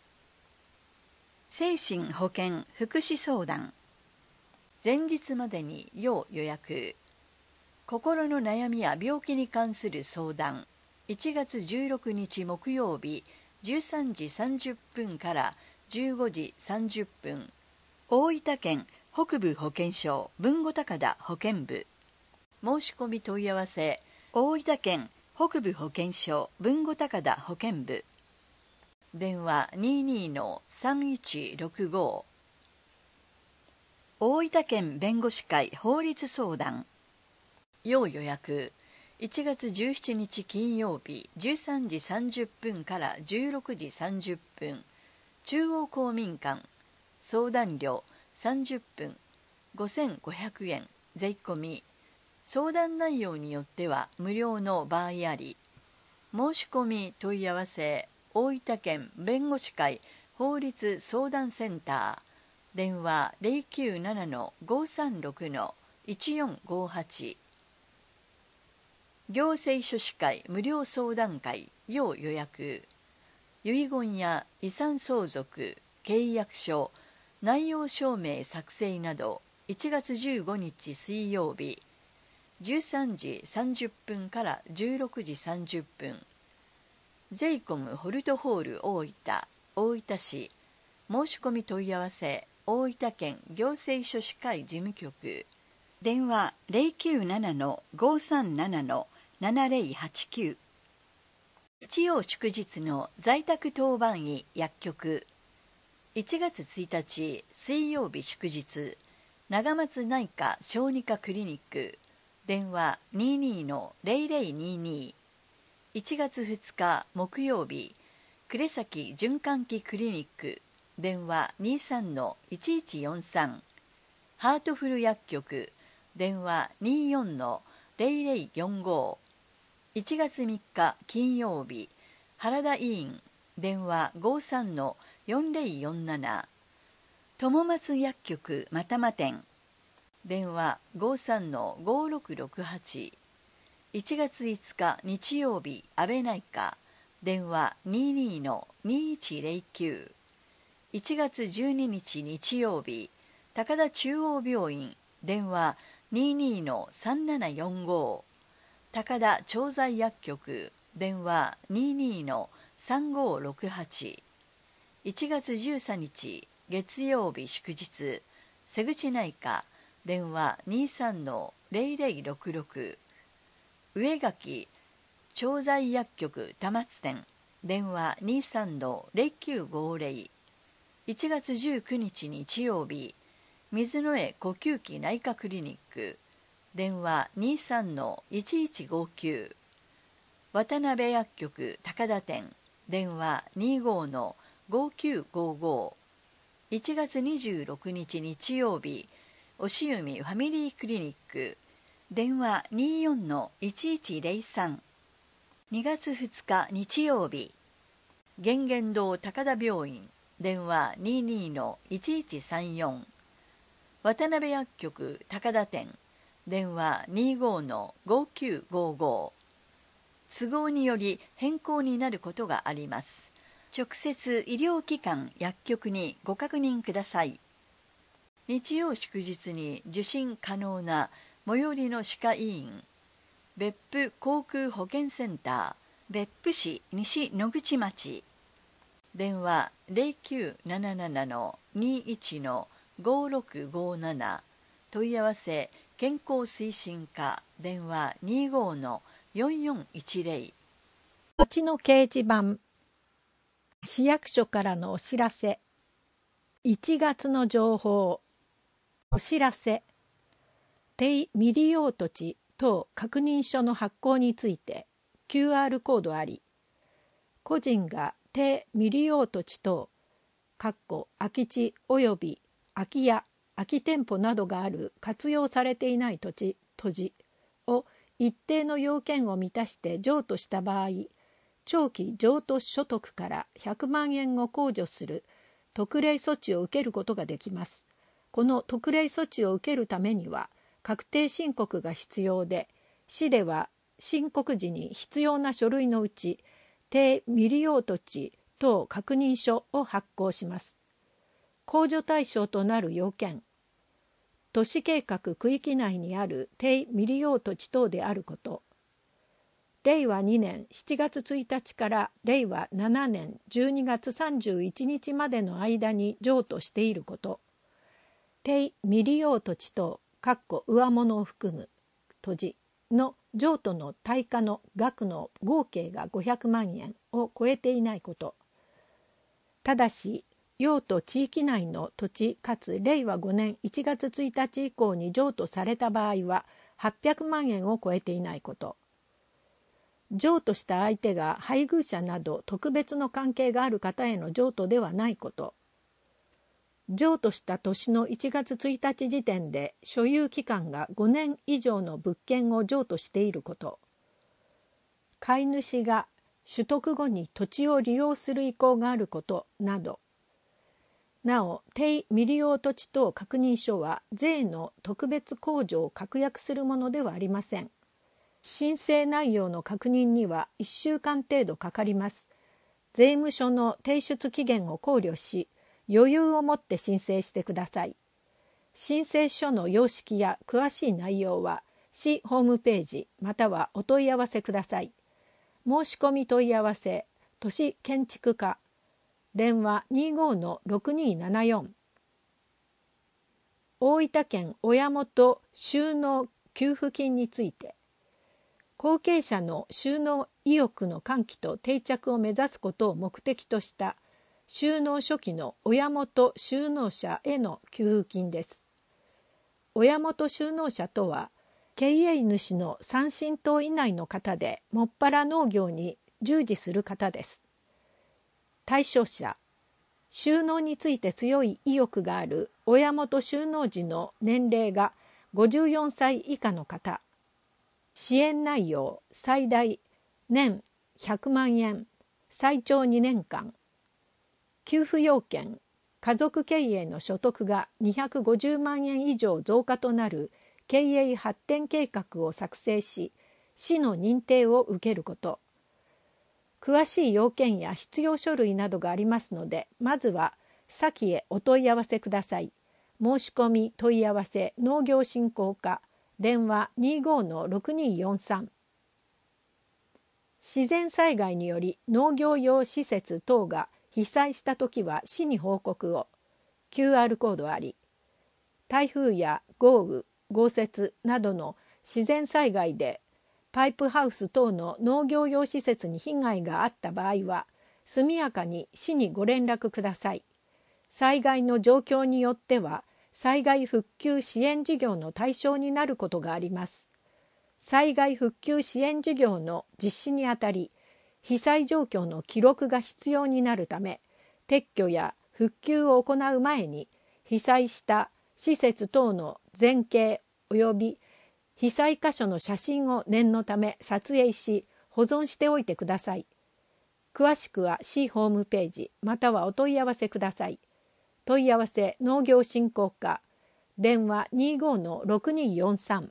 精神保健福祉相談前日までに要予約
心の悩みや病気に関する相談、いちがつじゅうろくにち木曜日じゅうさんじさんじゅっぷんからじゅうごじさんじゅっぷん、大分県北部保健所豊後高田保健部。申し込み問い合わせ、大分県北部保健所豊後高田保健部。電話 にじゅうにのさんいちろくご。大分県弁護士会法律相談。要予約、いちがつじゅうしちにち金曜日じゅうさんじさんじゅっぷんからじゅうろくじさんじゅっぷん、中央公民館。相談料さんじゅっぷんごせんごひゃくえん税込み。相談内容によっては無料の場合あり。申し込み問い合わせ、大分県弁護士会法律相談センター。電話 ゼロきゅうななのごさんろくのいちよんごはち。行政書士会無料相談会要予約。遺言や遺産相続、契約書、内容証明作成などいちがつじゅうごにち水曜日じゅうさんじさんじゅっぷんからじゅうろくじさんじゅっぷん。ゼイコムホルトホール大分大分市。申し込み問い合わせ、大分県行政書士会事務局。電話 ゼロきゅうななのごさんななのななゼロはちきゅう。日曜祝日の在宅当番医薬局。いちがつついたち水曜日祝日、長松内科小児科クリニック。電話 にじゅうにのゼロゼロにじゅうに。いちがつふつか木曜日、呉崎循環器クリニック。電話 にじゅうさんのいちいちよんさん。ハートフル薬局。電話 にじゅうよんのゼロゼロよんご。いちがつみっか金曜日、原田医院。電話 ごじゅうさんのよんゼロよんなな。友松薬局又間店。電話 ごじゅうさんのごろくろくはち。いちがついつか日曜日、安倍内科。電話 にじゅうにのにいちゼロきゅう。いちがつじゅうににち日曜日、高田中央病院。電話 にじゅうにのさんななよんご。高田調剤薬局。電話 にじゅうにのさんごろくはち。いちがつじゅうさんにち月曜日祝日、瀬口内科。電話 にじゅうさんのゼロゼロろくろく。上垣調剤薬局多摩津店。電話 にじゅうさんのゼロきゅうごゼロ。いちがつじゅうくにち日曜日、水野江呼吸器内科クリニック。電話 にじゅうさんのいちいちごきゅう。渡辺薬局高田店。電話 にじゅうごのごきゅうごご。いちがつにじゅうろくにち日曜日、押海ファミリークリニック。電話 にじゅうよんのいちいちゼロさん。にがつふつか日曜日、源現堂高田病院。電話 にじゅうにのいちいちさんよん。渡辺薬局高田店。電話 にじゅうごのごきゅうごご。都合により変更になることがあります。直接医療機関薬局にご確認ください。日曜祝日に受診可能な最寄りの歯科医院、別府航空保健センター、別府市西野口町。電話 ゼロきゅうななななのにいちのごろくごなな。問い合わせ健康推進課。電話 にじゅうごのよんよんいちゼロ。
土地の掲示板。市役所からのお知らせ。いちがつの情報。お知らせ。低未利用土地等確認書の発行について キューアール コードあり、個人が低未利用土地等空き地及び空き家空き店舗などがある活用されていない土地土地を一定の要件を満たして譲渡した場合、長期譲渡所得からひゃくまんえんを控除する特例措置を受けることができます。この特例措置を受けるためには確定申告が必要で、市では申告時に必要な書類のうち低未利用土地等確認書を発行します。控除対象となる要件。
都市計画区域内にある低未利用土地等であること、れいわにねんしちがつついたちかられいわななねんじゅうにがつさんじゅういちにちまでの間に譲渡していること、低未利用土地等上物を含む土地の譲渡の対価の額の合計がごひゃくまんえんを超えていないこと、ただし用途地域内の土地かつれいわごねんいちがつついたち以降に譲渡された場合ははっぴゃくまんえんを超えていないこと、譲渡した相手が配偶者など特別の関係がある方への譲渡ではないこと、譲渡した年のいちがつついたち時点で所有期間がごねん以上の物件を譲渡していること、買い主が取得後に土地を利用する意向があることなど、なお低未利用土地等確認書は税の特別控除を確約するものではありません。申請内容の確認にはいっしゅうかん程度かかります。税務署の提出期限を考慮し、余裕を持って申請してください。申請書の様式や詳しい内容は市ホームページまたはお問い合わせください。申し込み問い合わせ都市建築課電話 にじゅうごのろくにーななよん。 大分県親元就農給付金について、後継者の就農意欲の喚起と定着を目指すことを目的とした就農初期の親元就農者への給付金です。親元就農者とは経営主の三親等以内の方でもっぱら農業に従事する方です。対象者、就農について強い意欲がある親元就農時の年齢がごじゅうよんさい以下の方、支援内容最大年ひゃくまんえん、最長にねんかん、給付要件、家族経営の所得がにひゃくごじゅうまんえん以上増加となる経営発展計画を作成し、市の認定を受けること。詳しい要件や必要書類などがありますので、まずは先へお問い合わせください。申し込み問い合わせ農業振興課電話 にじゅうごのろくにーよんさん。 自然災害により農業用施設等が被災したときは市に報告を。 キューアール コードあり。台風や豪雨、豪雪などの自然災害でパイプハウス等の農業用施設に被害があった場合は速やかに市にご連絡ください。災害の状況によっては災害復旧支援事業の対象になることがあります。災害復旧支援事業の実施にあたり、被災状況の記録が必要になるため、撤去や復旧を行う前に被災した施設等の全景及び被災箇所の写真を念のため撮影し保存しておいてください。詳しくは市ホームページまたはお問い合わせください。問い合わせ農業振興課電話 にじゅうごのろくにーよんさん。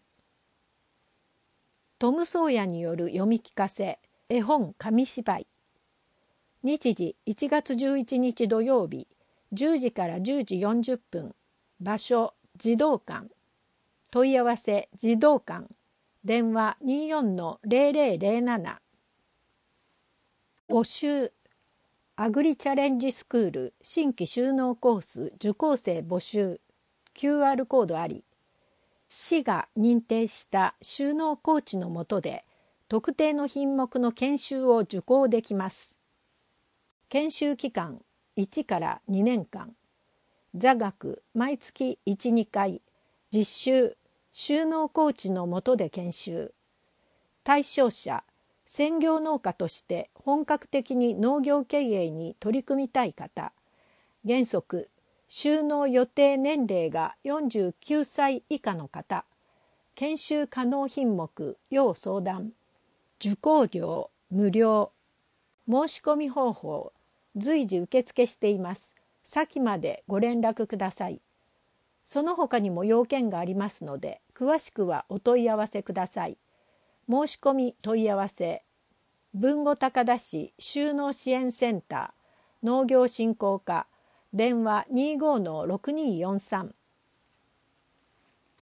トム・ソーヤによる読み聞かせ絵本紙芝居。日時いちがつじゅういちにち土曜日じゅうじからじゅうじよんじゅっぷん。場所児童館。問い合わせ児童館電話 にじゅうよんのぜろぜろぜろなな。 募集アグリチャレンジスクール新規就農コース受講生募集。 キューアール コードあり。市が認定した就農コーチの下で特定の品目の研修を受講できます。研修期間いちからにねんかん。座学毎月いち、にかい。実習就農コーチの下で研修。対象者専業農家として本格的に農業経営に取り組みたい方。原則就農予定年齢がよんじゅうきゅうさい以下の方。研修可能品目要相談。受講料無料。申し込み方法随時受付しています。先までご連絡ください。その他にも要件がありますので詳しくはお問い合わせください。申し込み問い合わせ豊後高田市就農支援センター農業振興課電話 にじゅうごのろくにーよんさん。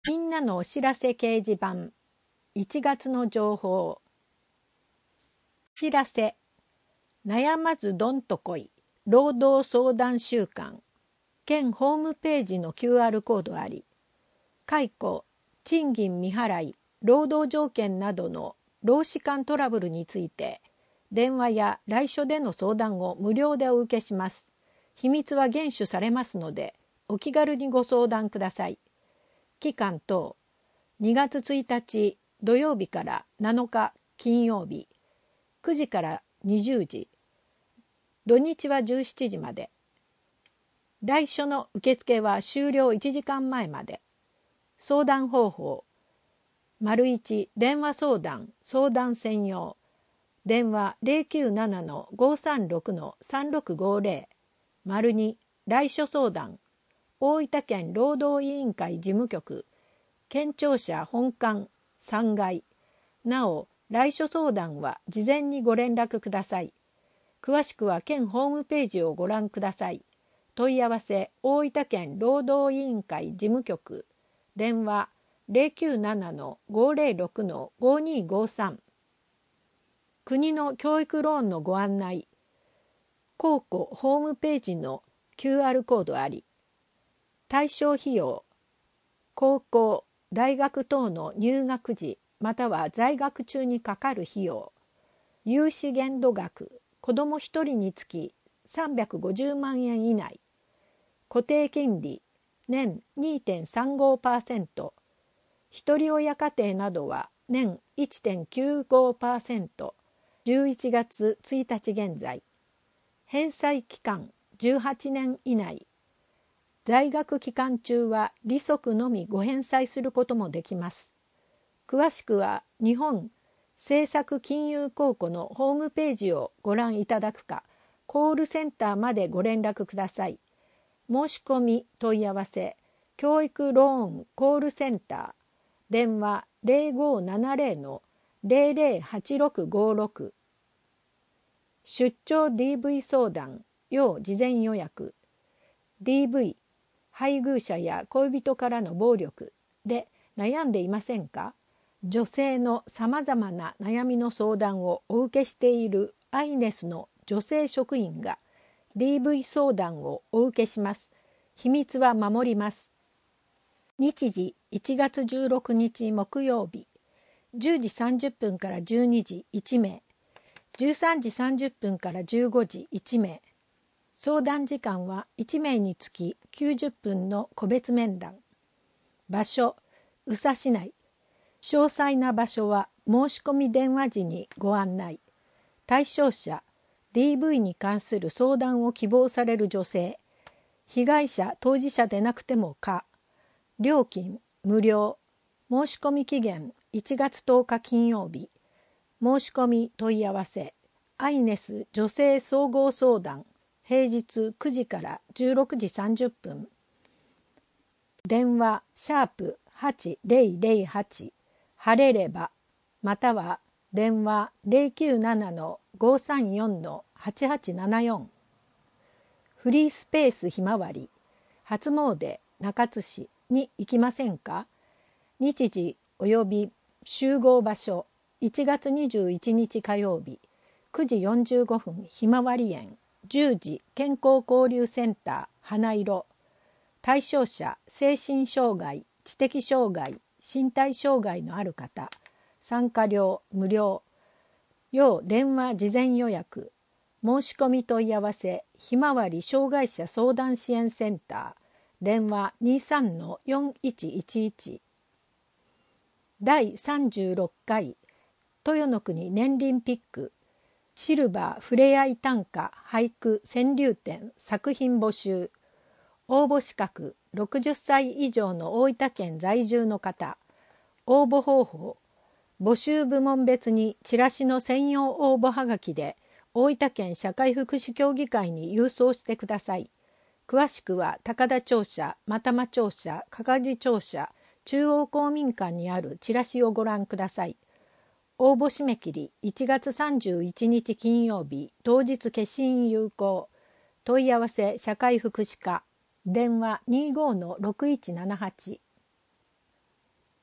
みんなのお知らせ掲示板いちがつの情報。お知らせ。悩まずどんとこい労働相談週間。県ホームページの キューアール コードあり。解雇、賃金未払い、労働条件などの労使間トラブルについて電話や来所での相談を無料でお受けします。秘密は厳守されますのでお気軽にご相談ください。期間等にがつついたち土曜日からなのか金曜日くじからにじゅうじ、土日はじゅうしちじまで。来所の受付は終了いちじかんまえまで。相談方法丸いち電話相談相談専用電話 ゼロきゅうななのごさんろくのさんろくごぜろ丸に来所相談大分県労働委員会事務局県庁舎本館さんがい。なお来所相談は事前にご連絡ください。詳しくは県ホームページをご覧ください。問い合わせ大分県労働委員会事務局電話 ゼロきゅうななのごぜろろくのごにごさん。国の教育ローンのご案内公庫ホームページの キューアール コードあり。対象費用高校大学等の入学時または在学中にかかる費用融資限度額子どもひとりにつきさんびゃくごじゅうまんえん以内固定金利年 にてんさんごパーセント ひとり親家庭などは年 いってんきゅうごパーセント じゅういちがつついたち現在返済期間じゅうはちねん以内在学期間中は利息のみご返済することもできます。詳しくは日本政策金融公庫のホームページをご覧いただくかコールセンターまでご連絡ください。申し込み問い合わせ教育ローンコールセンター電話 ゼロごななゼロのゼロゼロはちろくごろく出張 ディーブイ 相談要事前予約 ディーブイ 配偶者や恋人からの暴力で悩んでいませんか？女性のさまざまな悩みの相談をお受けしているアイネスの女性職員が ディーブイ 相談をお受けします。秘密は守ります。日時いちがつじゅうろくにち木曜日じゅうじさんじゅっぷんからじゅうにじいちめいじゅうさんじさんじゅっぷんからじゅうごじいちめい相談時間はいちめいにつききゅうじゅっぷんの個別面談場所宇佐市内詳細な場所は申し込み電話時にご案内対象者 ディーブイ に関する相談を希望される女性被害者当事者でなくても可料金無料申し込み期限いちがつとおか金曜日申し込み問い合わせアイネス女性総合相談平日くじからじゅうろくじさんじゅっぷん電話シャープはちぜろぜろはち晴れればまたは電話 ゼロきゅうななのごさんよんのはちはちななよんフリースペースひまわり初詣中津市に行きませんか？日時および集合場所いちがつにじゅういちにち火曜日くじよんじゅうごふんひまわり園じゅうじ健康交流センター花色対象者精神障害知的障害身体障害のある方参加料無料要電話事前予約申し込み問い合わせひまわり障害者相談支援センター電話 にさんのよんいちいちいち だいさんじゅうろっかい豊の国年輪ピックシルバーふれあい短歌俳句川柳展作品募集応募資格ろくじゅっさい以上の大分県在住の方応募方法募集部門別にチラシの専用応募はがきで大分県社会福祉協議会に郵送してください。詳しくは高田庁舎又間庁舎加賀寺庁舎中央公民館にあるチラシをご覧ください。応募締め切りいちがつさんじゅういちにち金曜日当日消印有効問い合わせ社会福祉課電話 にじゅうごのろくいちななはち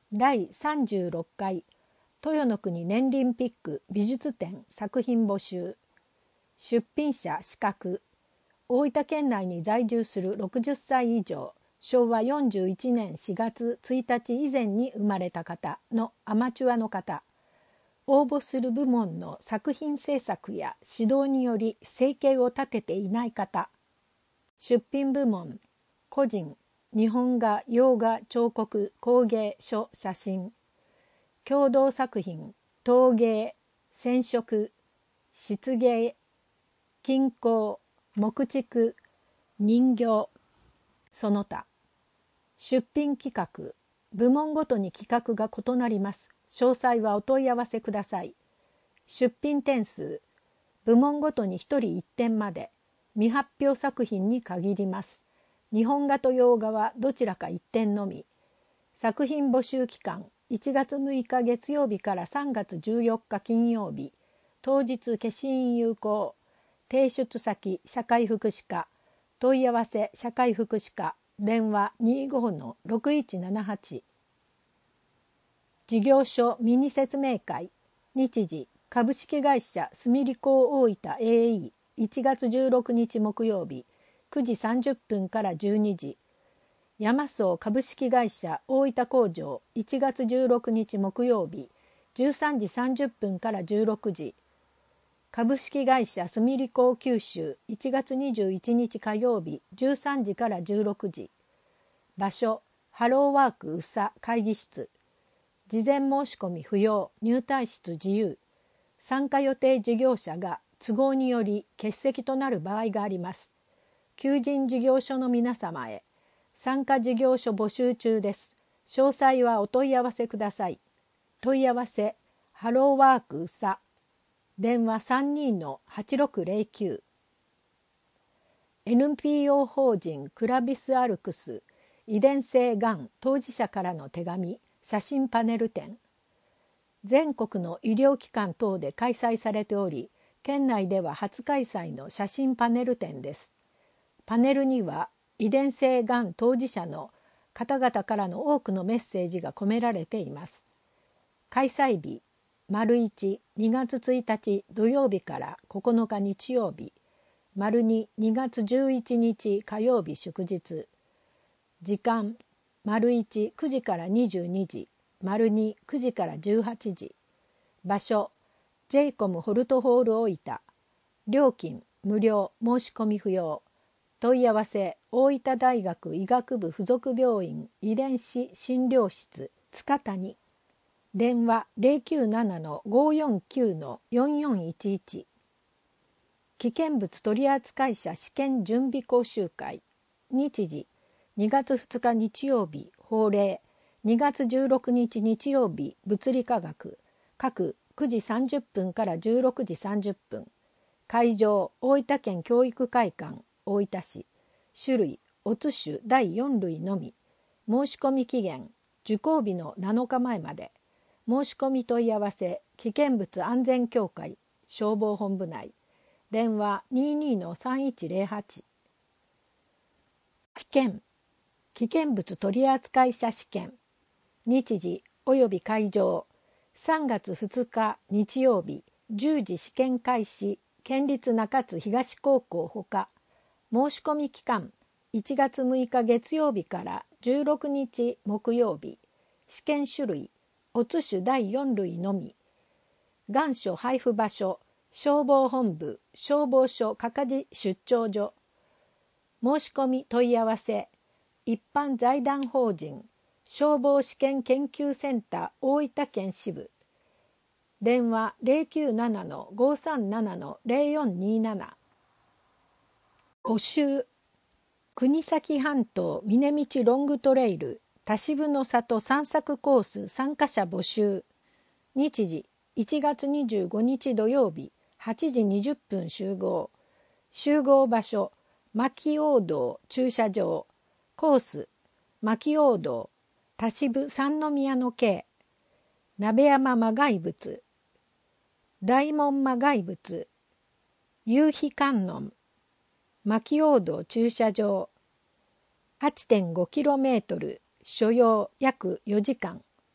だいさんじゅうろっかい豊の国年輪ピック美術展作品募集。出品者資格、大分県内に在住するろくじゅっさい以上、しょうわよんじゅういちねんしがつついたち以前に生まれた方のアマチュアの方。応募する部門の作品制作や指導により生計を立てていない方。出品部門、個人、日本画、洋画、彫刻、工芸、書、写真。共同作品、陶芸、染色、漆芸、金工、木畜、人形、その他。出品企画、部門ごとに企画が異なります。詳細はお問い合わせください。出品点数、部門ごとにひとりいってんまで、未発表作品に限ります。日本画と洋画はどちらかいってんのみ。作品募集期間、いちがつむいか月曜日からさんがつじゅうよっか金曜日。当日消印有効。提出先社会福祉課。問い合わせ社会福祉課。電話 にじゅうごのろくいちななはち。事業所ミニ説明会。日時株式会社すみりこう大分 エーイーいちがつじゅうろくにち木曜日くじさんじゅっぷんからじゅうにじ。山荘株式会社大分工場いちがつじゅうろくにち木曜日じゅうさんじさんじゅっぷんからじゅうろくじ。株式会社すみりこう九州いちがつにじゅういちにち火曜日じゅうさんじからじゅうろくじ。場所ハローワーク宇佐会議室。事前申し込み不要、入退室自由。参加予定事業者が都合により欠席となる場合があります。求人事業所の皆様へ。参加事業所募集中です。詳細はお問い合わせください。問い合わせハローワーク宇佐。電話 さんにのはちろくゼロきゅう。エヌピーオー 法人クラビスアルクス遺伝性がん当事者からの手紙写真パネル展。全国の医療機関等で開催されており、県内では初開催の写真パネル展です。パネルには遺伝性がん当事者の方々からの多くのメッセージが込められています。開催日丸いち、にがつついたち土曜日からここのか日曜日、丸に、にがつじゅういちにち火曜日祝日。時間、丸いち、くじからにじゅうにじ、丸に、くじからじゅうはちじ。場所、ジェイコムホルトホール大分。料金、無料、申し込み不要。問い合わせ、大分大学医学部附属病院遺伝子診療室塚谷。電話 ゼロきゅうななのごよんきゅうのよんよんいちいち。危険物取扱者試験準備講習会。日時にがつふつか日曜日法令、にがつじゅうろくにち日曜日物理科学。各くじさんじゅっぷんからじゅうろくじさんじゅっぷん。会場大分県教育会館大分市。種類オツ種だいよんるいのみ。申し込み期限受講日のなのかまえまで。申し込み問い合わせ危険物安全協会消防本部内。電話 にじゅうにのさんいちゼロはち。試験危険物取扱者試験。日時および会場さんがつふつか日曜日じゅうじ試験開始。県立中津東高校ほか。申し込み期間いちがつむいか月曜日からじゅうろくにち木曜日。試験種類オツ種だいよんるいのみ。願書配布場所消防本部消防署係出張所。申し込み問い合わせ一般財団法人消防試験研究センター大分県支部。電話 ゼロきゅうななのごさんななのゼロよんになな。募集国東半島峰道ロングトレイル田渋の里散策コース参加者募集。日時いちがつにじゅうごにち土曜日はちじにじゅっぷん集合。集合場所牧大道駐車場。コース牧大道田渋三宮の系鍋山磨崖仏大門磨崖仏夕日観音牧大道駐車場 はちてんごキロメートル 所要約よじかん。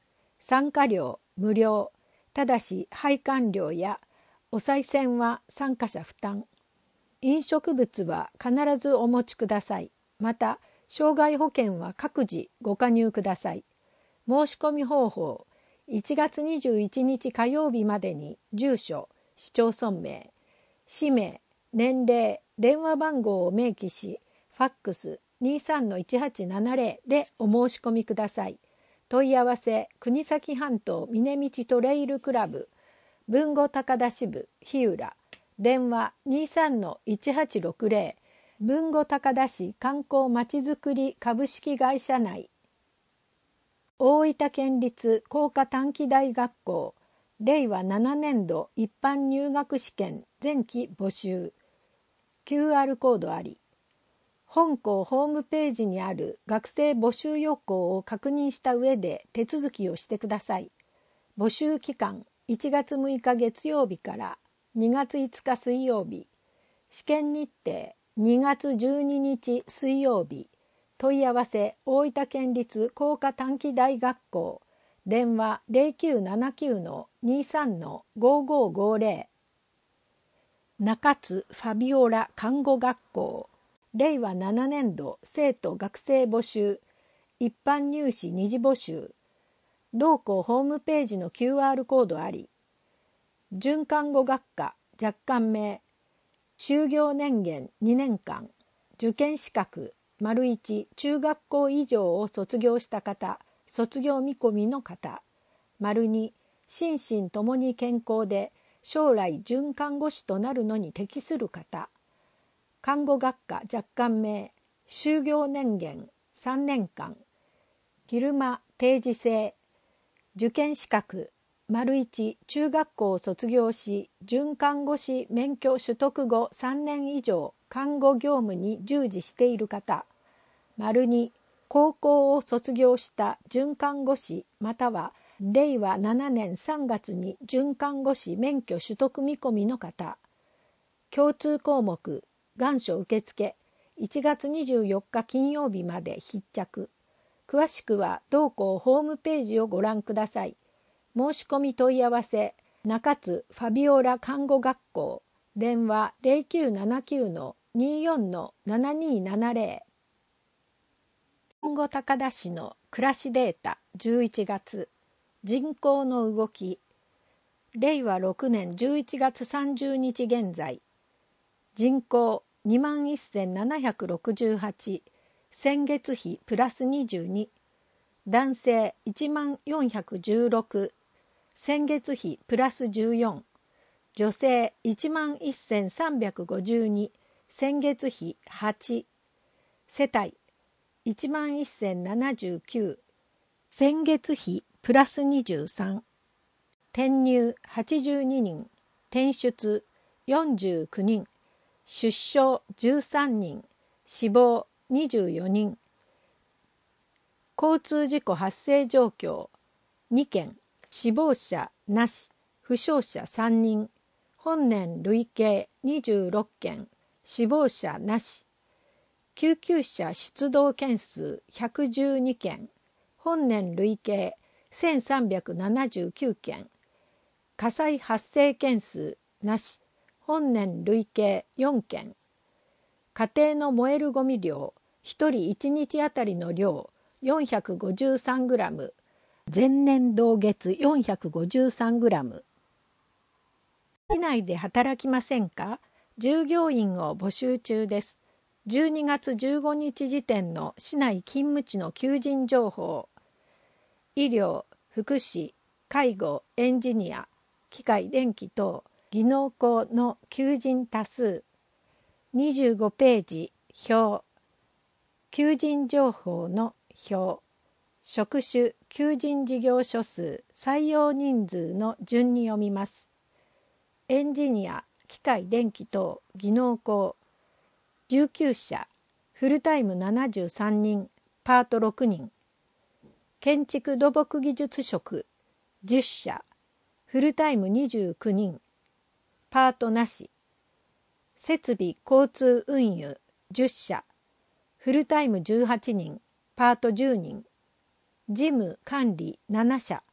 参加料無料、ただし配管料やお賽銭は参加者負担。飲食物は必ずお持ちください。また障害保険は各自ご加入ください。申し込み方法、いちがつにじゅういちにち火曜日までに住所、市町村名、氏名、年齢、電話番号を明記し、ファックス にさんのいちはちななぜろ でお申し込みください。問い合わせ、国東半島峰道トレイルクラブ、豊後高田支部日浦、電話 にさんのいちはちろくぜろ、豊後高田市観光まちづくり株式会社内。大分県立工科短期大学校れいわななねんど一般入学試験前期募集。 キューアール コードあり。本校ホームページにある学生募集要項を確認した上で手続きをしてください。募集期間いちがつむいか月曜日からにがついつか水曜日。試験日程にがつじゅうににち水曜日。問い合わせ大分県立工科短期大学校、電話 ゼロきゅうななきゅうのにさんのごごごぜろ。中津ファビオラ看護学校れいわななねんど生徒学生募集、一般入試二次募集。同校ホームページの キューアール コードあり。准看護学科若干名、就業年限にねんかん、受験資格丸いち中学校以上を卒業した方、卒業見込みの方。丸に心身ともに健康で将来准看護師となるのに適する方。看護学科若干名、就業年限さんねんかん、昼間定時制。受験資格丸いち中学校を卒業し准看護師免許取得後さんねんいじょう看護業務に従事している方。丸に高校を卒業した准看護師またはれいわななねんさんがつに准看護師免許取得見込みの方。共通項目願書受付いちがつにじゅうよっか金曜日まで必着。詳しくは同校ホームページをご覧ください。申し込み問い合わせ中津ファビオラ看護学校、電話 ゼロきゅうななきゅうのによんのななにななぜろ。豊後高田市の暮らしデータじゅういちがつ。人口の動きれいわろくねんじゅういちがつさんじゅうにち現在。人口にまんせんななひゃくろくじゅうはち、先月比プラスにじゅうに。男性いちまんよんひゃくじゅうろく、先月比プラスじゅうよん。女性いちまんせんさんびゃくごじゅうに、先月比はち。世帯いちまんせんななじゅうきゅう、先月比プラスにじゅうさん。転入はちじゅうににん、転出よんじゅうきゅうにん、出生じゅうさんにん、死亡にじゅうよにん。交通事故発生状況にけん、死亡者なし、負傷者さんにん。本年累計にじゅうろっけん、死亡者なし。救急車出動件数ひゃくじゅうにけん、本年累計せんさんびゃくななじゅうきゅうけん。火災発生件数なし、本年累計よんけん。家庭の燃えるゴミ量ひとりいちにちあたりの量よんひゃくごじゅうさんグラム、前年同月よんひゃくごじゅうさんグラム。市内で働きませんか？従業員を募集中です。じゅうにがつじゅうごにち時点の市内勤務地の求人情報。医療、福祉、介護、エンジニア、機械電気等、技能工の求人多数。にじゅうごページ表。求人情報の表。職種、求人事業所数、採用人数の順に読みます。エンジニア、機械電気等、技能工じゅうきゅうしゃ、フルタイムななじゅうさんにん、パートろくにん。建築土木技術職じゅっしゃ、フルタイムにじゅうきゅうにん、パートなし。設備交通運輸じゅっしゃ、フルタイムじゅうはちにん、パートじゅうにん。事務管理ななしゃ、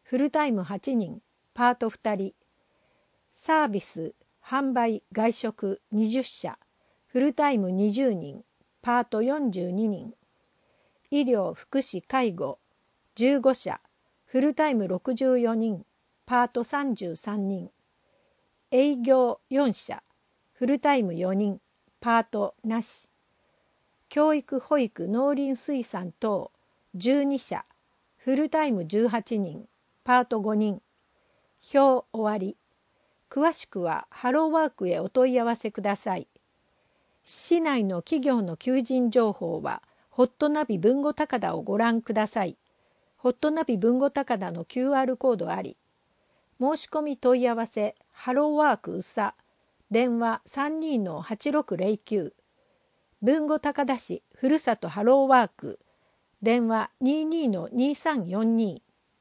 フルタイムはちにん、パートふたり。サービス、販売、外食にじゅっしゃ、フルタイムにじゅうにん、パートよんじゅうににん。医療・福祉・介護じゅうごしゃ、フルタイムろくじゅうよにん、パートさんじゅうさんにん。営業よんしゃ、フルタイムよにん、パートなし。教育・保育・農林水産等じゅうにしゃ、フルタイムじゅうはちにん、パートごにん。表終わり。詳しくはハローワークへお問い合わせください。市内の企業の求人情報はホットナビ文語高田をご覧ください。ホットナビ文語高田の キューアール コードあり。申し込み問い合わせハローワークうさ、電話 さんにーのはちろくぜろきゅう。文語高田市ふるさとハローワーク、電話 にーにーのにーさんよんに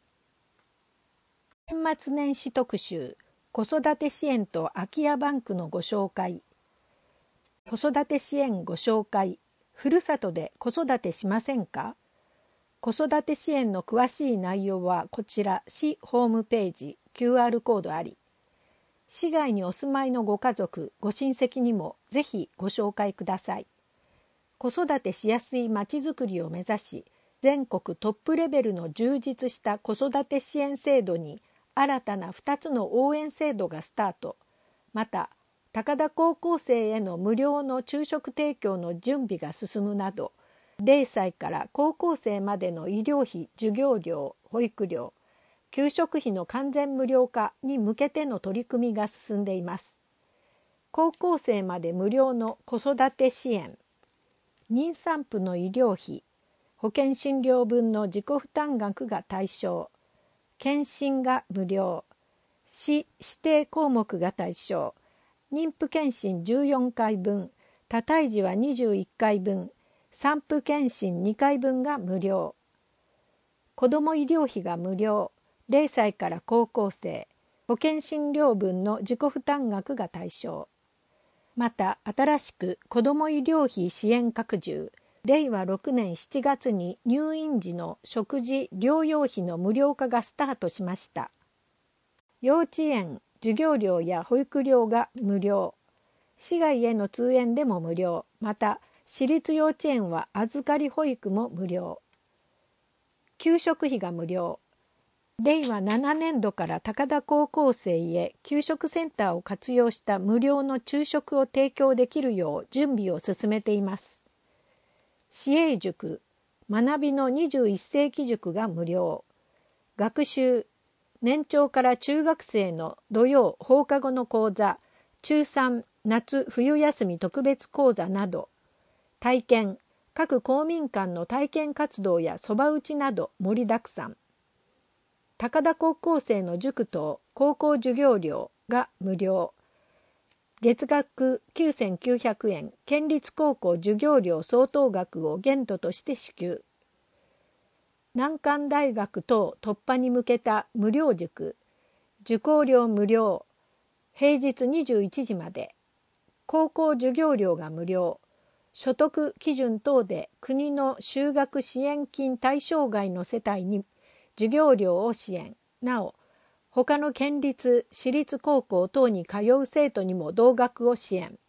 ー。年末年始特集、子育て支援と空き家バンクのご紹介。子育て支援ご紹介。ふるさとで子育てしませんか？子育て支援の詳しい内容はこちら市ホームページ キューアール コードあり。市外にお住まいのご家族、ご親戚にもぜひご紹介ください。子育てしやすいまちづくりを目指し、全国トップレベルの充実した子育て支援制度に新たなふたつの応援制度がスタート。また、高田高校生への無料の昼食提供の準備が進むなど、れいさいから高校生までの医療費、授業料、保育料、給食費の完全無料化に向けての取り組みが進んでいます。高校生まで無料の子育て支援、妊産婦の医療費、保険診療分の自己負担額が対象、検診が無料、市指定項目が対象、妊婦検診じゅうよんかいぶん、多胎児はにじゅういっかいぶん、産婦検診にかいぶんが無料。子ども医療費が無料、れいさいから高校生、保険診療分の自己負担額が対象。また、新しく子ども医療費支援拡充、れいわろくねんしちがつに入院時の食事・療養費の無料化がスタートしました。幼稚園、授業料や保育料が無料。市外への通園でも無料。また、私立幼稚園は預かり保育も無料。給食費が無料。れいわななねんどから高田高校生へ給食センターを活用した無料の昼食を提供できるよう準備を進めています。市営塾、学びのにじゅういっせいき塾が無料。学習、年長から中学生の土曜放課後の講座、中さん夏冬休み特別講座など、体験、各公民館の体験活動やそば打ちなど盛りだくさん。高田高校生の塾等高校授業料が無料。月額きゅうせんきゅうひゃくえん県立高校授業料相当額を限度として支給。難関大学等突破に向けた無料塾、受講料無料、平日にじゅういちじまで。高校授業料が無料。所得基準等で国の就学支援金対象外の世帯に授業料を支援。なお、他の県立、私立高校等に通う生徒にも同額を支援。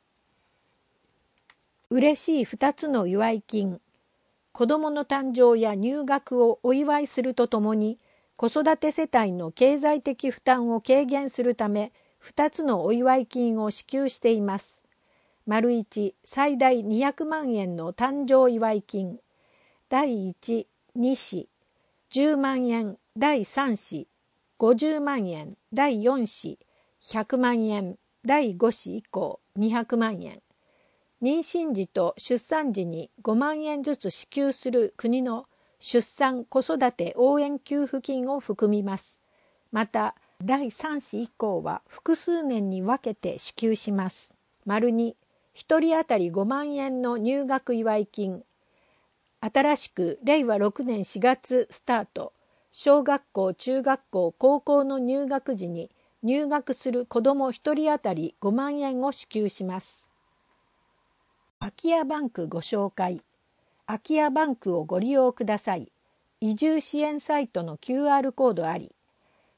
嬉しいふたつの祝い金。子どもの誕生や入学をお祝いするとともに、子育て世帯の経済的負担を軽減するため、ふたつのお祝い金を支給しています。丸いち、最大にひゃくまんえんの誕生祝い金。だいいち、に子、じゅうまんえん、だいさん子、ごじゅうまんえん、だいよん子、ひゃくまんえん、だいご子以降にひゃくまんえん。妊娠時と出産時にごまんえんずつ支給する国の出産・子育て応援給付金を含みます。また、だいさん子以降は複数年に分けて支給します。丸に、ひとり当たりごまんえんの入学祝い金。新しくれいわろくねんしがつスタート、小学校、中学校、高校の入学時に入学する子どもひとり当たりごまんえんを支給します。空き家バンクご紹介。空き家バンクをご利用ください。移住支援サイトの キューアール コードあり。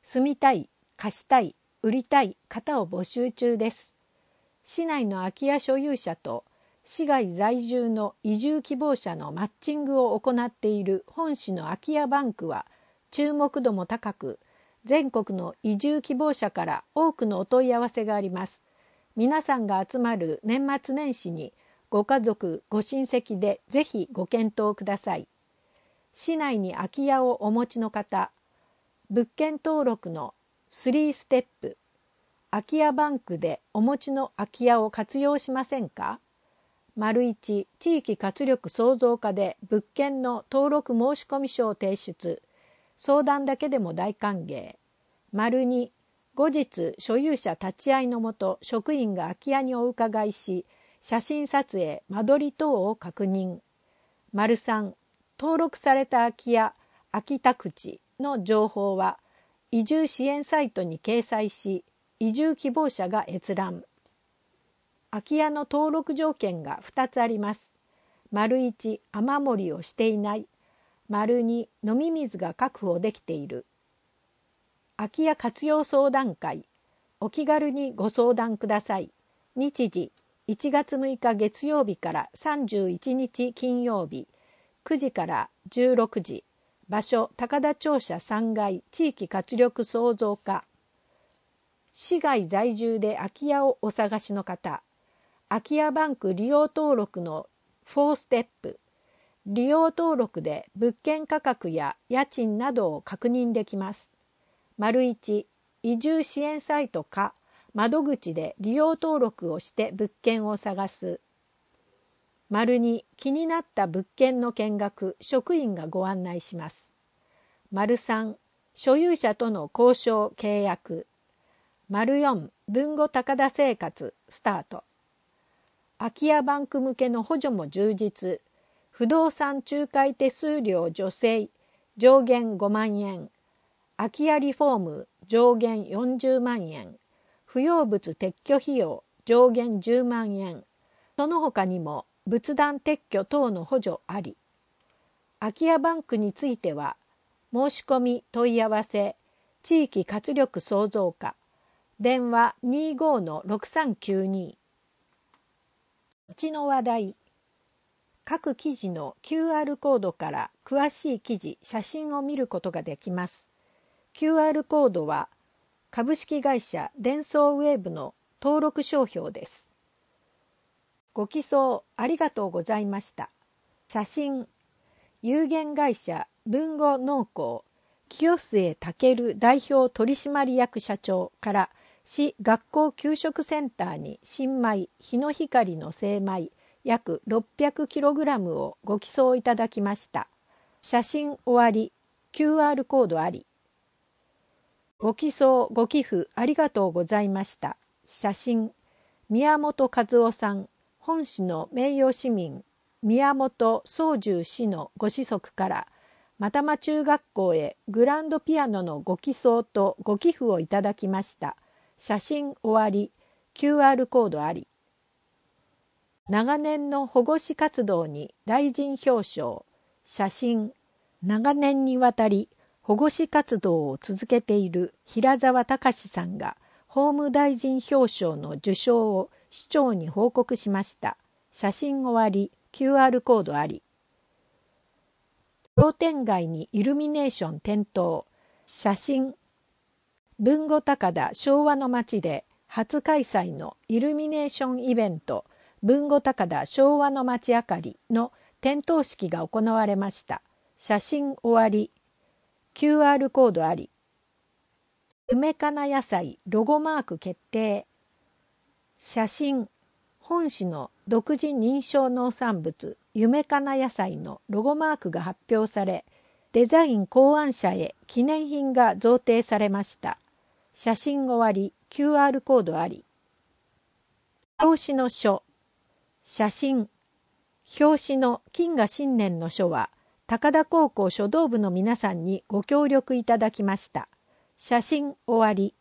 住みたい、貸したい、売りたい方を募集中です。市内の空き家所有者と市外在住の移住希望者のマッチングを行っている本市の空き家バンクは注目度も高く、全国の移住希望者から多くのお問い合わせがあります。皆さんが集まる年末年始にご家族ご親戚でぜひご検討ください。市内に空き家をお持ちの方、物件登録のスリーステップ、空き家バンクでお持ちの空き家を活用しませんか？丸一、地域活力創造課で物件の登録申込書を提出。相談だけでも大歓迎。丸二、後日所有者立ち会いのもと職員が空き家にお伺いし、写真撮影、間取り等を確認。丸三、登録された空き家、空き宅地の情報は移住支援サイトに掲載し、移住希望者が閲覧。空き家の登録条件がふたつあります。丸一、雨漏りをしていない。丸二、飲み水が確保できている。空き家活用相談会。お気軽にご相談ください。日時、いちがつむいか月曜日からさんじゅういちにち金曜日、くじからじゅうろくじ。場所、高田庁舎さんがい地域活力創造課。市外在住で空き家をお探しの方、空き家バンク利用登録のフォーステップ。利用登録で物件価格や家賃などを確認できます。丸一、移住支援サイトか窓口で利用登録をして物件を探す。丸二、気になった物件の見学、職員がご案内します。丸三、所有者との交渉契約。丸四、文後高田生活スタート。空き家バンク向けの補助も充実。不動産仲介手数料助成上限ごまんえん。空き家リフォーム上限よんじゅうまんえん。不要物撤去費用上限じゅうまんえん。その他にも仏壇撤去等の補助あり。空き家バンクについては申し込み問い合わせ地域活力創造課電話 にじゅうごのろくさんきゅうに。うちの話題。各記事の キューアール コードから詳しい記事、写真を見ることができます。キューアール コードは株式会社デンソーウェーブの登録商標です。ご寄贈ありがとうございました。写真、有限会社文後農工清末健代表取締役社長から市学校給食センターに新米日の光の精米約 ろっぴゃくキログラム をご寄贈いただきました。写真終わり、キューアール コードあり。ご寄贈ご寄付ありがとうございました。写真、宮本和夫さん、本市の名誉市民宮本宗十氏のご子息から又間中学校へグランドピアノのご寄贈とご寄付をいただきました。写真終わり、キューアール コードあり。長年の保護司活動に大臣表彰。写真、長年にわたり保護司活動を続けている平沢隆さんが法務大臣表彰の受賞を市長に報告しました。写真終わり、キューアール コードあり。商店街にイルミネーション点灯。写真、文後高田昭和の街で初開催のイルミネーションイベント文後高田昭和の街あかりの点灯式が行われました。写真終わり、キューアール コードあり。梅かな野菜ロゴマーク決定。写真、本市の独自認証農産物夢かな野菜のロゴマークが発表され、デザイン考案者へ記念品が贈呈されました。写真終わり、キューアール コードあり。表紙の書。写真、表紙の金河新年の書は高田高校書道部の皆さんにご協力いただきました。写真終わり。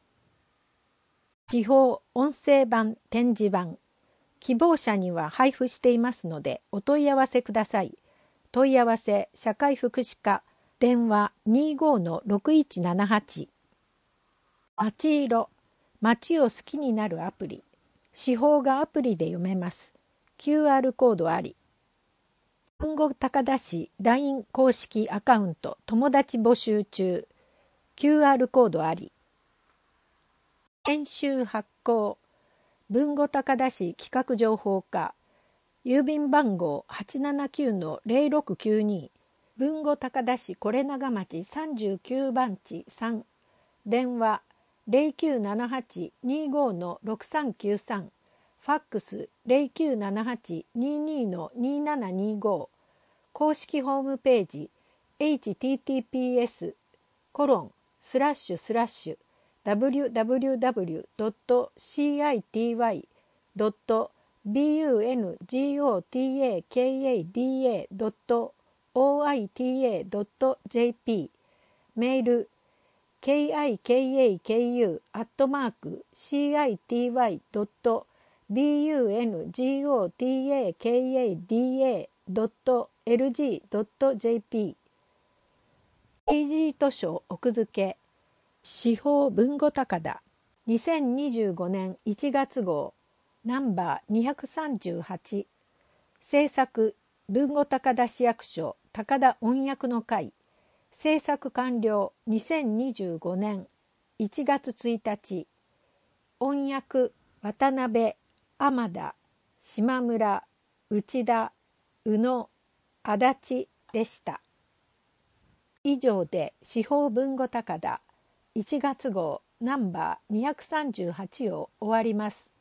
地方音声版展示版。希望者には配布していますのでお問い合わせください。問い合わせ社会福祉課電話 にじゅうごのろくいちななはち。 街色、街を好きになるアプリ。司法がアプリで読めます。キューアール コードあり。文後高田市 ライン 公式アカウント友達募集中。キューアール コードあり。編集発行。文後高田市企画情報課。郵便番号 はちななきゅうのゼロろくきゅうに。文後高田市是長町さんじゅうきゅうばんちさん。電話ゼロきゅうななはちにごのろくさんきゅうさん。ファックスゼロきゅうななはちににのにななにご。公式ホームページ エイチティーティーピーエス コロンスラッシュスラッシュ ダブリューダブリューダブリュー ドット シーアイティーワイ ドット ビーユーエヌジーオーティーエーケーエーディーエー ドット オーアイティーエー ドット ジェーピー。 メール ケーアイケーエーケーユー アットマーク シーアイティーワイ ドット ビーユーエヌジーオーティーエーケーエーディーエー ドット エルジー ドット ジェーピー。 イージー図書奥付け司法文後高田にせんにじゅうごねんいちがつ号ナンバーにひゃくさんじゅうはち。制作文後高田市役所高田音訳の会。制作完了にせんにじゅうごねんいちがつついたち。音訳渡辺、天田、島村、内田、宇野、足立でした。以上で司法文後高田いちがつ号ナンバーにひゃくさんじゅうはちを終わります。